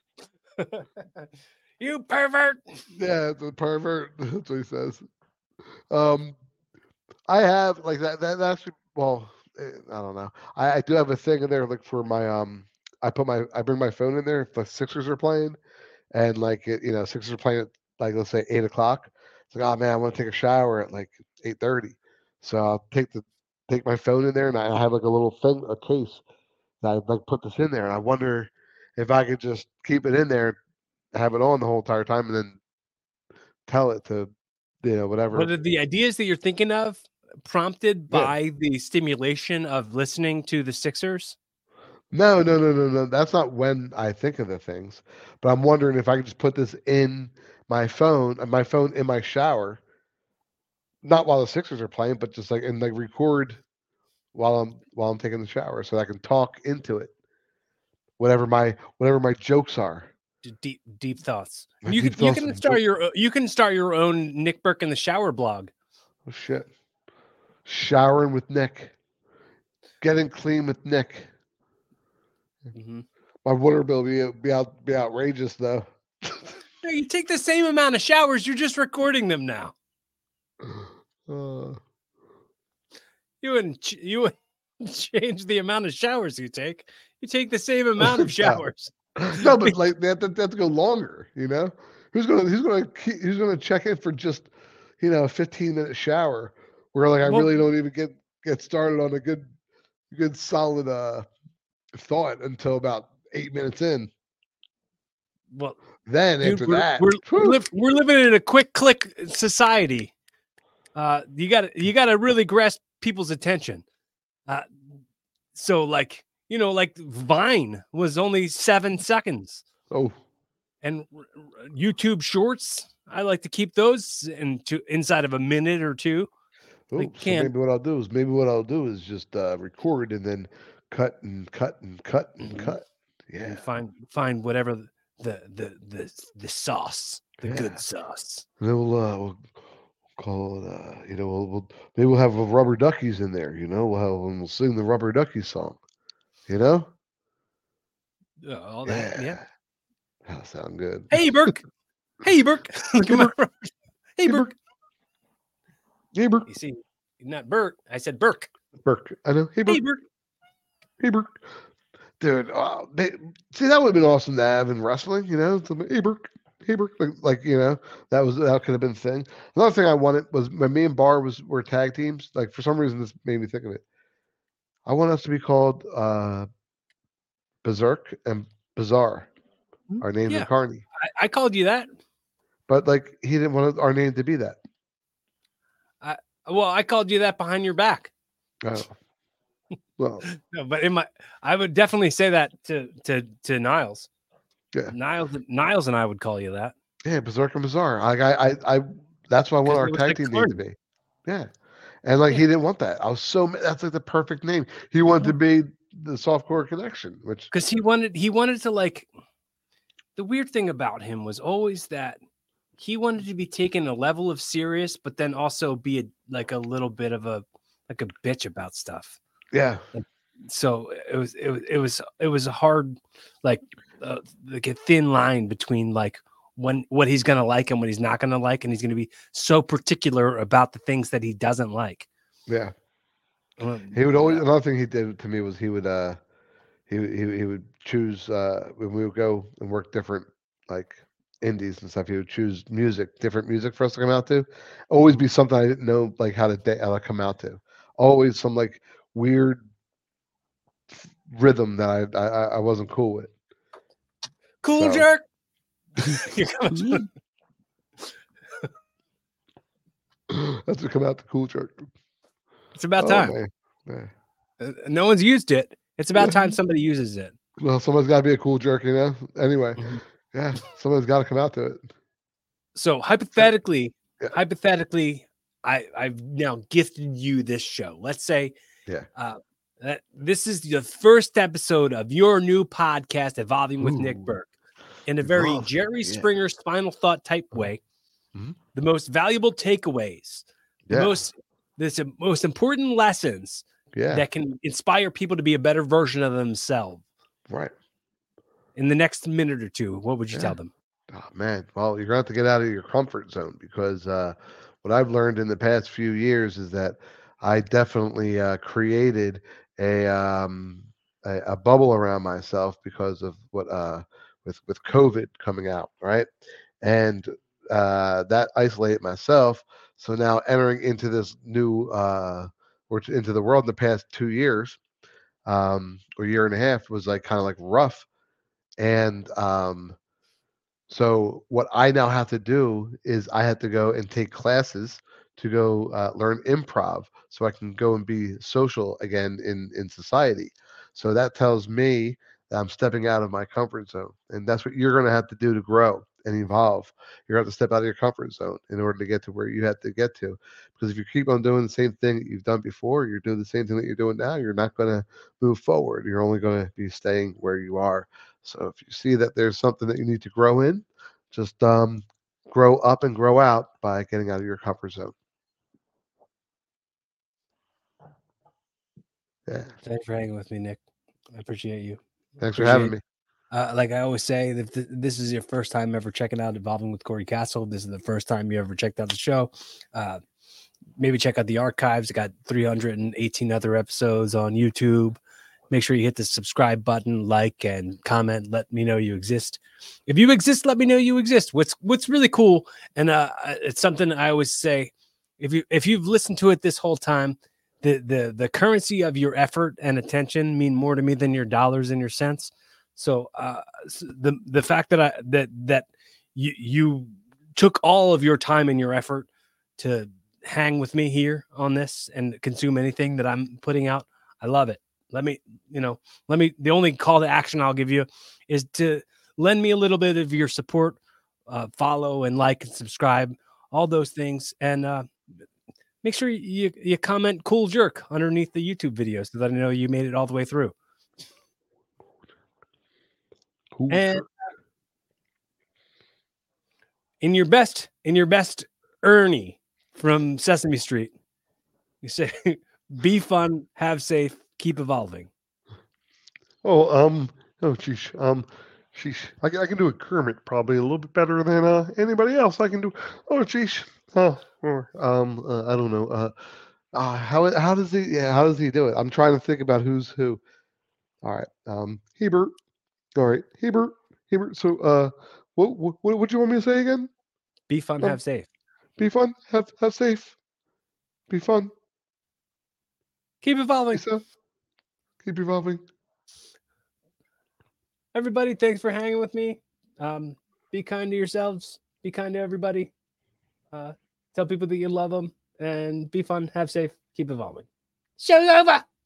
You pervert. Yeah, it's a pervert. That's what he says. Um, I have like that. That actually, well, I don't know. I, I do have a thing in there like for my um. I put my I bring my phone in there if the Sixers are playing, and like it, you know, Sixers are playing at like let's say eight o'clock. It's like, oh man, I want to take a shower at like eight thirty. So I'll take the take my phone in there, and I have like a little thing, a case that I like put this in there, and I wonder if I could just keep it in there, have it on the whole entire time, and then tell it to, you know, whatever. What are the ideas that you're thinking of prompted by yeah. the stimulation of listening to the Sixers? No, no, no, no, no. That's not when I think of the things. But I'm wondering if I could just put this in my phone, my phone in my shower, not while the Sixers are playing, but just like and like record while I'm while I'm taking the shower, so I can talk into it. Whatever my whatever my jokes are. Deep deep thoughts. My you deep can thoughts you can start your you can start your own Nick Burke in the shower blog. Oh shit! Showering with Nick. Getting clean with Nick. Mm-hmm. My water bill be be out be outrageous though. No, you take the same amount of showers. You're just recording them now. Uh, you wouldn't you wouldn't change the amount of showers you take. You take the same amount of showers. no. no, but like they have, to, they have to go longer. You know, who's gonna who's gonna who's gonna check in for just you know a fifteen minute shower where like I well, really don't even get get started on a good good solid uh. thought until about eight minutes in. Well, then dude, after we're, that, we're, we're, li- we're living in a quick click society. Uh, you got to you got to really grasp people's attention. Uh, so, like you know, like Vine was only seven seconds. Oh, and r- r- YouTube Shorts, I like to keep those into inside of a minute or two. Oh, so maybe what I'll do is maybe what I'll do is just uh, record and then. Cut and cut and cut and mm-hmm. cut. Yeah. And find find whatever the the the the sauce, the yeah. good sauce. And then we'll, uh, we'll call it. Uh, you know, we'll, we'll maybe we'll have Rubber Duckies in there. You know, we'll have and we'll sing the Rubber Duckies song. You know. Uh, all that. Yeah. yeah. That'll sound good. Hey Burke. Hey Burke. Look at my. Hey Burke. Hey Burke. You see, not Burke. I said Burke. Burke. I know. Hey Burke. Hey Burke. Hey, Burke. Dude, uh, they, see, that would have been awesome to have in wrestling, you know? So, hey, Burke. Hey, Burke. Like, like, you know, that was that could have been a thing. Another thing I wanted was when me and Bar was were tag teams. Like, for some reason, this made me think of it. I want us to be called uh, Berserk and Bizarre. Our names yeah. are Carney. I, I called you that. But, like, he didn't want our name to be that. I, well, I called you that behind your back. Oh. Well, no, but in my, I would definitely say that to to to Niles. Yeah, Niles, Niles, and I would call you that. Yeah, Berserk and Bizarre. Like I, I, I that's what I want our tag like team name to be. Yeah, and like yeah. he didn't want that. I was so that's like the perfect name. He wanted yeah. to be the Softcore Connection, which because he wanted he wanted to like. The weird thing about him was always that he wanted to be taken a level of serious, but then also be a, like a little bit of a like a bitch about stuff. Yeah. So it was it was it was it was a hard like uh, like a thin line between like when what he's gonna like and what he's not gonna like, and he's gonna be so particular about the things that he doesn't like. Yeah. Um, he would always another thing he did to me was he would uh he he he would choose uh when we would go and work different like indies and stuff. He would choose music, different music for us to come out to. Always be something I didn't know like how to how to come out to. Always some like weird rhythm that I I, I wasn't cool with. Cool so. Jerk. That's to come out the Cool Jerk. It's about oh, time. Yeah. Uh, no one's used it. It's about time somebody uses it. Well, somebody's got to be a cool jerk, you know. Anyway, mm-hmm. yeah, somebody's got to come out to it. So hypothetically, yeah. hypothetically, I I've now gifted you this show. Let's say, yeah, uh, that this is the first episode of your new podcast, Evolving with Ooh. Nick Burke, in a very oh, Jerry yeah. Springer Spinal Thought type way. Mm-hmm. The most valuable takeaways, the yeah. most the most important lessons. Yeah. That can inspire people to be a better version of themselves. Right. In the next minute or two, what would you yeah. tell them? Oh, man. Well, you're going to have to get out of your comfort zone because uh, what I've learned in the past few years is that I definitely uh, created a, um, a a bubble around myself because of what uh, with with COVID coming out, right? And uh, that isolated myself. So now entering into this new uh, or into the world in the past two years, um, or year and a half was like kind of like rough. And um, so what I now have to do is I have to go and take classes to go uh, learn improv so I can go and be social again in, in society. So that tells me that I'm stepping out of my comfort zone. And that's what you're going to have to do to grow and evolve. You're going to have to step out of your comfort zone in order to get to where you have to get to. Because if you keep on doing the same thing that you've done before, you're doing the same thing that you're doing now, you're not going to move forward. You're only going to be staying where you are. So if you see that there's something that you need to grow in, just um, grow up and grow out by getting out of your comfort zone. Yeah. Thanks for hanging with me, Nick. I appreciate you. Thanks appreciate for having me. Uh, like I always say, if th- this is your first time ever checking out Evolving with Corey Castle, this is the first time you ever checked out the show. Uh, maybe check out the archives. I got three hundred eighteen other episodes on YouTube. Make sure you hit the subscribe button, like, and comment. Let me know you exist. If you exist, let me know you exist. What's what's really cool, and uh, it's something I always say. If you if you've listened to it this whole time, the the the currency of your effort and attention mean more to me than your dollars and your cents. So uh, the the fact that I that that you you took all of your time and your effort to hang with me here on this and consume anything that I'm putting out, I love it. Let me, you know, let me. The only call to action I'll give you is to lend me a little bit of your support, uh, follow and like and subscribe, all those things, and uh, make sure you you comment "cool jerk" underneath the YouTube video so that I know you made it all the way through. Cool and jerk. in your best, in your best Ernie from Sesame Street, you say, "Be fun, have safe, keep evolving." Oh, um, oh, geez, um, sheesh. I, I can do a Kermit probably a little bit better than uh, anybody else. I can do. Oh, geez. Oh, or, um, uh, I don't know. Uh, uh, how how does he? Yeah, how does he do it? I'm trying to think about who's who. All right. Um, Hebert. All right, Hebert. Hebert. So, uh, what what what do you want me to say again? Be fun, um, have safe. Be fun, have have safe. Be fun. Keep evolving. Lisa, keep evolving. Everybody, thanks for hanging with me. Um, be kind to yourselves. Be kind to everybody. Uh, tell people that you love them. And be fun, have safe, keep evolving. Show's over.